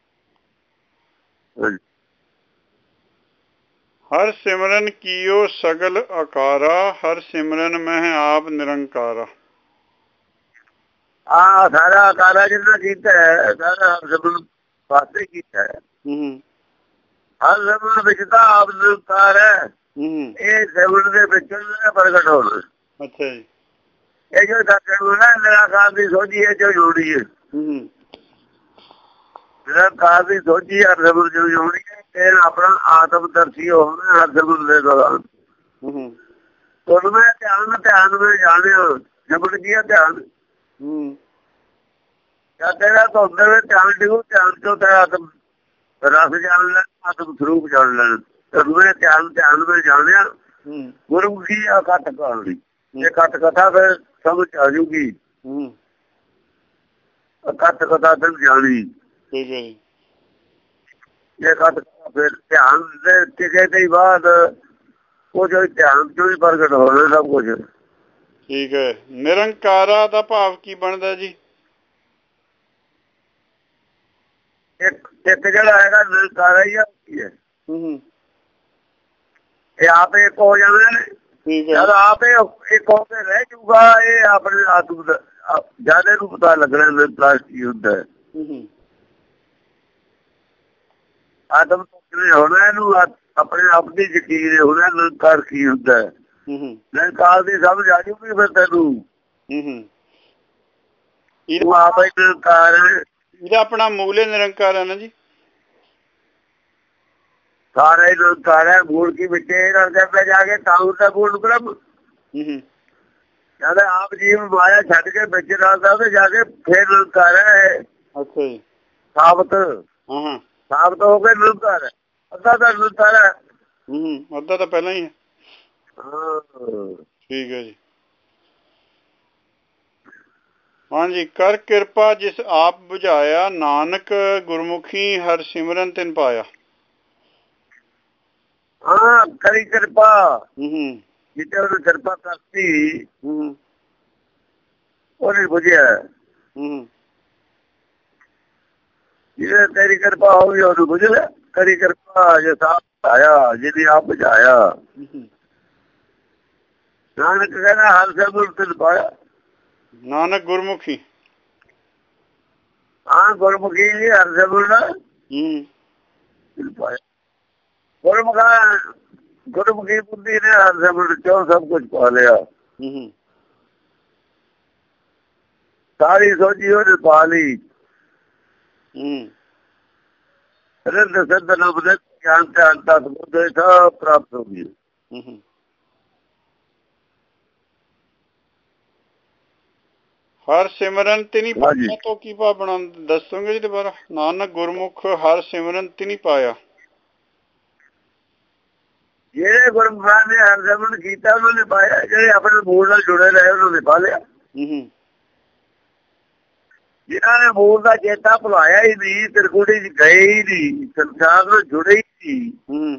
ਹਰ ਸਿਮਰਨ ਕੀਓ ਸਗਲ ਆਕਾਰਾ ਹਰ ਸਿਮਰਨ ਮਹਿ ਆਪ ਨਿਰੰਕਾਰਾ। ਹਾਂ ਸਾਰਾ ਆਕਾਰਾ ਜਿੰਨਾ ਕੀਤਾ ਹੈ ਸਾਰਾ ਹਰ ਸਿਮਰਨ ਵਾਸਤੇ ਕੀਤਾ ਹੈ। ਹਰ ਸਿਮਰਨ ਵਿੱਚ ਤਾਂ ਆਪ ਨਿਰੰਕਾਰ ਹੈ। ਇਹ ਸਿਮਰਨ ਦੇ ਵਿੱਚ ਪ੍ਰਗਟ ਹੋਣਾ। ਅੱਛਾ ਜੀ। ਇਹ ਜੋ ਦੱਸਣਾ ਨਿਰਾਕਾਰ ਦੀ ਸੋਝੀ ਹੈ ਜੋ ਜੋੜੀ ਹੈ। ਨਿਰਾਕਾਰ ਦੀ ਸੋਝੀ ਹਰ ਸਿਮਰਨ ਜੋ ਜੋੜੀ ਹੈ ਤੇ ਆਪਣਾ ਆਤਮ ਦਰਸ਼ੀ ਹੋਣਾ ਹਰ ਸਿਮਰਨ ਦੇ ਦੌਰਾਨ। ਤੁਮ ਮੈਂ ਧਿਆਨ ਧਿਆਨ ਵਿੱਚ ਜਾਣਿਆ ਸਿਮਰਨ ਕੀ ਹੈ ਧਿਆਨ। ਜਦ ਤੇਰਾ ਧੁੰਦੇ ਵਿੱਚ ਧਿਆਨ ਡਿਗੂ ਧਿਆਨ ਚੋਂ ਤੇਰਾ ਆਤਮ ਰਸ ਜਾਣ ਲੈਣ ਆਤਮ ਸਰੂਪ ਜਾਣ ਲੈਣ। ਤੁਮ ਮੈਂ ਧਿਆਨ ਧਿਆਨ ਵਿੱਚ ਜਾਣਿਆ ਗੁਰਮੁਖੀ ਆ ਘੱਟ ਕਹਾਣੀ। ਇਹ ਘੱਟ ਕਥਾ ਫਿਰ ਸਮਝ ਆ ਜੂਗੀ। ਘੱਟ ਕਥਾ ਫਿਰ ਜਾਣੀ। ਇਹ ਘੱਟ ਫਿਰ ਧਿਆਨ ਦੇ ਟਿਕੇ ਦੇ ਬਾਅਦ ਉਹ ਜੋ ਧਿਆਨ ਚੋਂ ਹੀ ਪ੍ਰਗਟ ਹੋਣਾ ਸਭ ਕੁਝ। ਠੀਕ ਹੈ। ਨਿਰੰਕਾਰਾ ਦਾ ਭਾਵ ਕੀ ਬਣਦਾ ਜੀ? ਇੱਕ ਇੱਕ ਜਿਹੜਾ ਹੈਗਾ ਨਿਰੰਕਾਰ ਹੀ ਆ ਹੂੰ ਇਹ ਆਪੇ ਇੱਕ ਹੋ ਜਾਂਦੇ ਨੇ ਠੀਕ ਹੈ ਜਦ ਆਪੇ ਇੱਕ ਹੋ ਕੇ ਰਹਿ ਜੂਗਾ ਇਹ ਆਪਣੇ ਆਤਮ ਜਿਆਦਾ ਨੂੰ ਪਤਾ ਲੱਗਣਾ ਨਿਰੰਕਾਰ ਕੀ ਹੁੰਦਾ ਹੂੰ ਆਤਮ ਹੋਣਾ ਇਹਨੂੰ ਆਪਣੇ ਆਪ ਦੀ ਯਕੀਨ ਹੋਣਾ ਨਿਰੰਕਾਰ ਕੀ ਹੁੰਦਾ ਹੂੰ ਨਿਰੰਕਾਰ ਦੀ ਸਮਝ ਆ ਜੂਗੀ ਫਿਰ ਤੈਨੂੰ ਹੂੰ ਇਹ ਆਪ ਹੀ ਨਿਰੰਕਾਰ ਇਹਦਾ ਆਪਣਾ ਮੂਲ ਨਿਰੰਕਾਰ ਹੈ ਨਾ ਜੀ ਸਾਰਾ ਹੀ ਨਿਰੰਕਾਰ ਹੈ ਮੂਲ ਕੀ ਵਿੱਚ ਇਹ ਰਲਦਾ ਜਾ ਕੇ ਤਾਂ ਉਹਦਾ ਮੂਲ ਬ੍ਰਹਮ ਹੂੰ ਜਦ ਆਪ ਜੀਵ ਮਾਇਆ ਛੱਡ ਕੇ ਵਿੱਚ ਰਲਦਾ ਤੇ ਜਾ ਕੇ ਫੇਰ ਨਿਰੰਕਾਰ ਹੈ ਅੱਛਾ ਜੀ ਸਾਬਤ ਹਾਂ ਹਾਂ ਸਾਬਤ ਹੋ ਕੇ ਨਿਰੰਕਾਰ ਹੈ ਅੱਧਾ ਤਾਂ ਨਿਰੰਕਾਰ ਹੈ ਹੂੰ ਅੱਧਾ ਤਾਂ ਪਹਿਲਾਂ ਹੀ ਹੈ ਹਾਂ ਠੀਕ ਹੈ ਜੀ ਹਾਂਜੀ ਕਰ ਕਿਰਪਾ ਜਿਸ ਆਪ ਬੁਝਾਇਆ ਨਾਨਕ ਗੁਰਮੁਖੀ ਹਰ ਸਿਮਰਨ ਤਿਨ ਪਾਇਆ ਹਾਂ ਕਰੀ ਕਿਰਪਾ ਹੂੰ ਜਿੱਤੇ ਉਹਨੇ ਕਿਰਪਾ ਕਰਤੀ ਹੂੰ ਉਹਨੇ ਬੁਝਿਆ ਹੂੰ ਜਿਹਨੇ ਤੇਰੀ ਕਿਰਪਾ ਹੋ ਗਈ ਉਹਨੂੰ ਬੁਝ ਲਿਆ ਕਰੀ ਕਿਰਪਾ ਜੇ ਸਾਹ ਆਇਆ ਜਿਹਦੀ ਆਪ ਬੁਝਾਇਆ ਨਾਨਕ ਕਹਿੰਦਾ ਹਰ ਸਿਮਰਨ ਤਿਨ ਪਾਇਆ ਨਾਨਕ ਗੁਰਮੁਖੀ ਹਾਂ ਗੁਰਮੁਖੀ ਜੀ ਹਰ ਸਿਮਰਨ ਹੂੰ ਤਿਨ ਪਾਇਆ ਗੁਰਮੁਖਾ ਗੁਰਮੁਖੀ ਬੁੱਧੀ ਨੇ ਹਰ ਸਿਮਰਨ ਚੋਂ ਸਭ ਕੁਝ ਪਾ ਲਿਆ ਹੂੰ ਸਾਰੀ ਸੋਝੀ ਉਹਨੇ ਪਾ ਲਈ ਹੂੰ ਰਿੱਧ ਸਿੱਧ ਨਬਦ ਗਿਆਨ ਤੇ ਅੰਤਾ ਸਮੁੱਧ ਸਭ ਪ੍ਰਾਪਤ ਹੋ ਗਈ ਹੂੰ ਹਰ ਸਿਮਰਨ ਤਿਨੀ ਪਾਇਆ ਤੋਂ ਕੀ ਭਾਵ ਬਣਾ ਦੱਸੋਗੇ ਜੀ ਦੁਬਾਰਾ ਨਾਨਕ ਗੁਰਮੁਖ ਹਰ ਸਿਮਰਨ ਤਿਨੀ ਪਾਇਆ ਜਿਹੜੇ ਗੁਰਮੁਖਾਂ ਨੇ ਹਰ ਸਿਮਰਨ ਕੀਤਾ ਉਹਨਾਂ ਨੇ ਪਾਇਆ ਜਿਹੜੇ ਆਪਣੇ ਮੂਲ ਨਾਲ ਜੁੜੇ ਰਹੇ ਉਹਨਾਂ ਨੇ ਪਾ ਲਿਆ ਹੂੰ ਜਿਨ੍ਹਾਂ ਨੇ ਮੂਲ ਦਾ ਚੇਤਾ ਭੁਲਾਇਆ ਹੀ ਨਹੀਂ ਤਿਰਕੁੜੀ ਚ ਗਏ ਹੀ ਨਹੀਂ ਸੰਸਾਰ ਨਾਲ ਜੁੜੇ ਹੀ ਨਹੀਂ ਹੂੰ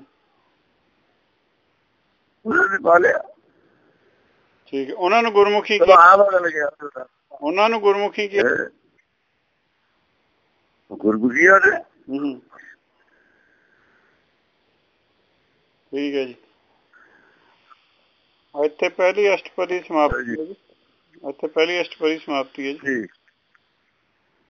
ਉਹਨਾਂ ਨੇ ਪਾ ਲਿਆ ਠੀਕ ਹੈ ਉਹਨਾਂ ਨੂੰ ਗੁਰਮੁਖੀ ਬਦਲ ਗਿਆ ਉਹਨਾਂ ਨੂੰ ਗੁਰਮੁਖੀ ਕੀ ਗੁਰਮੁਖੀ ਉਹਨੇ ਹੂੰ ਠੀਕ ਹੈ ਜੀ ਇੱਥੇ ਪਹਿਲੀ ਅਸ਼ਟਪਦੀ ਸਮਾਪਤੀ ਹੈ ਜੀ ਇੱਥੇ ਪਹਿਲੀ ਅਸ਼ਟਪਦੀ ਸਮਾਪਤੀ ਹੈ ਜੀ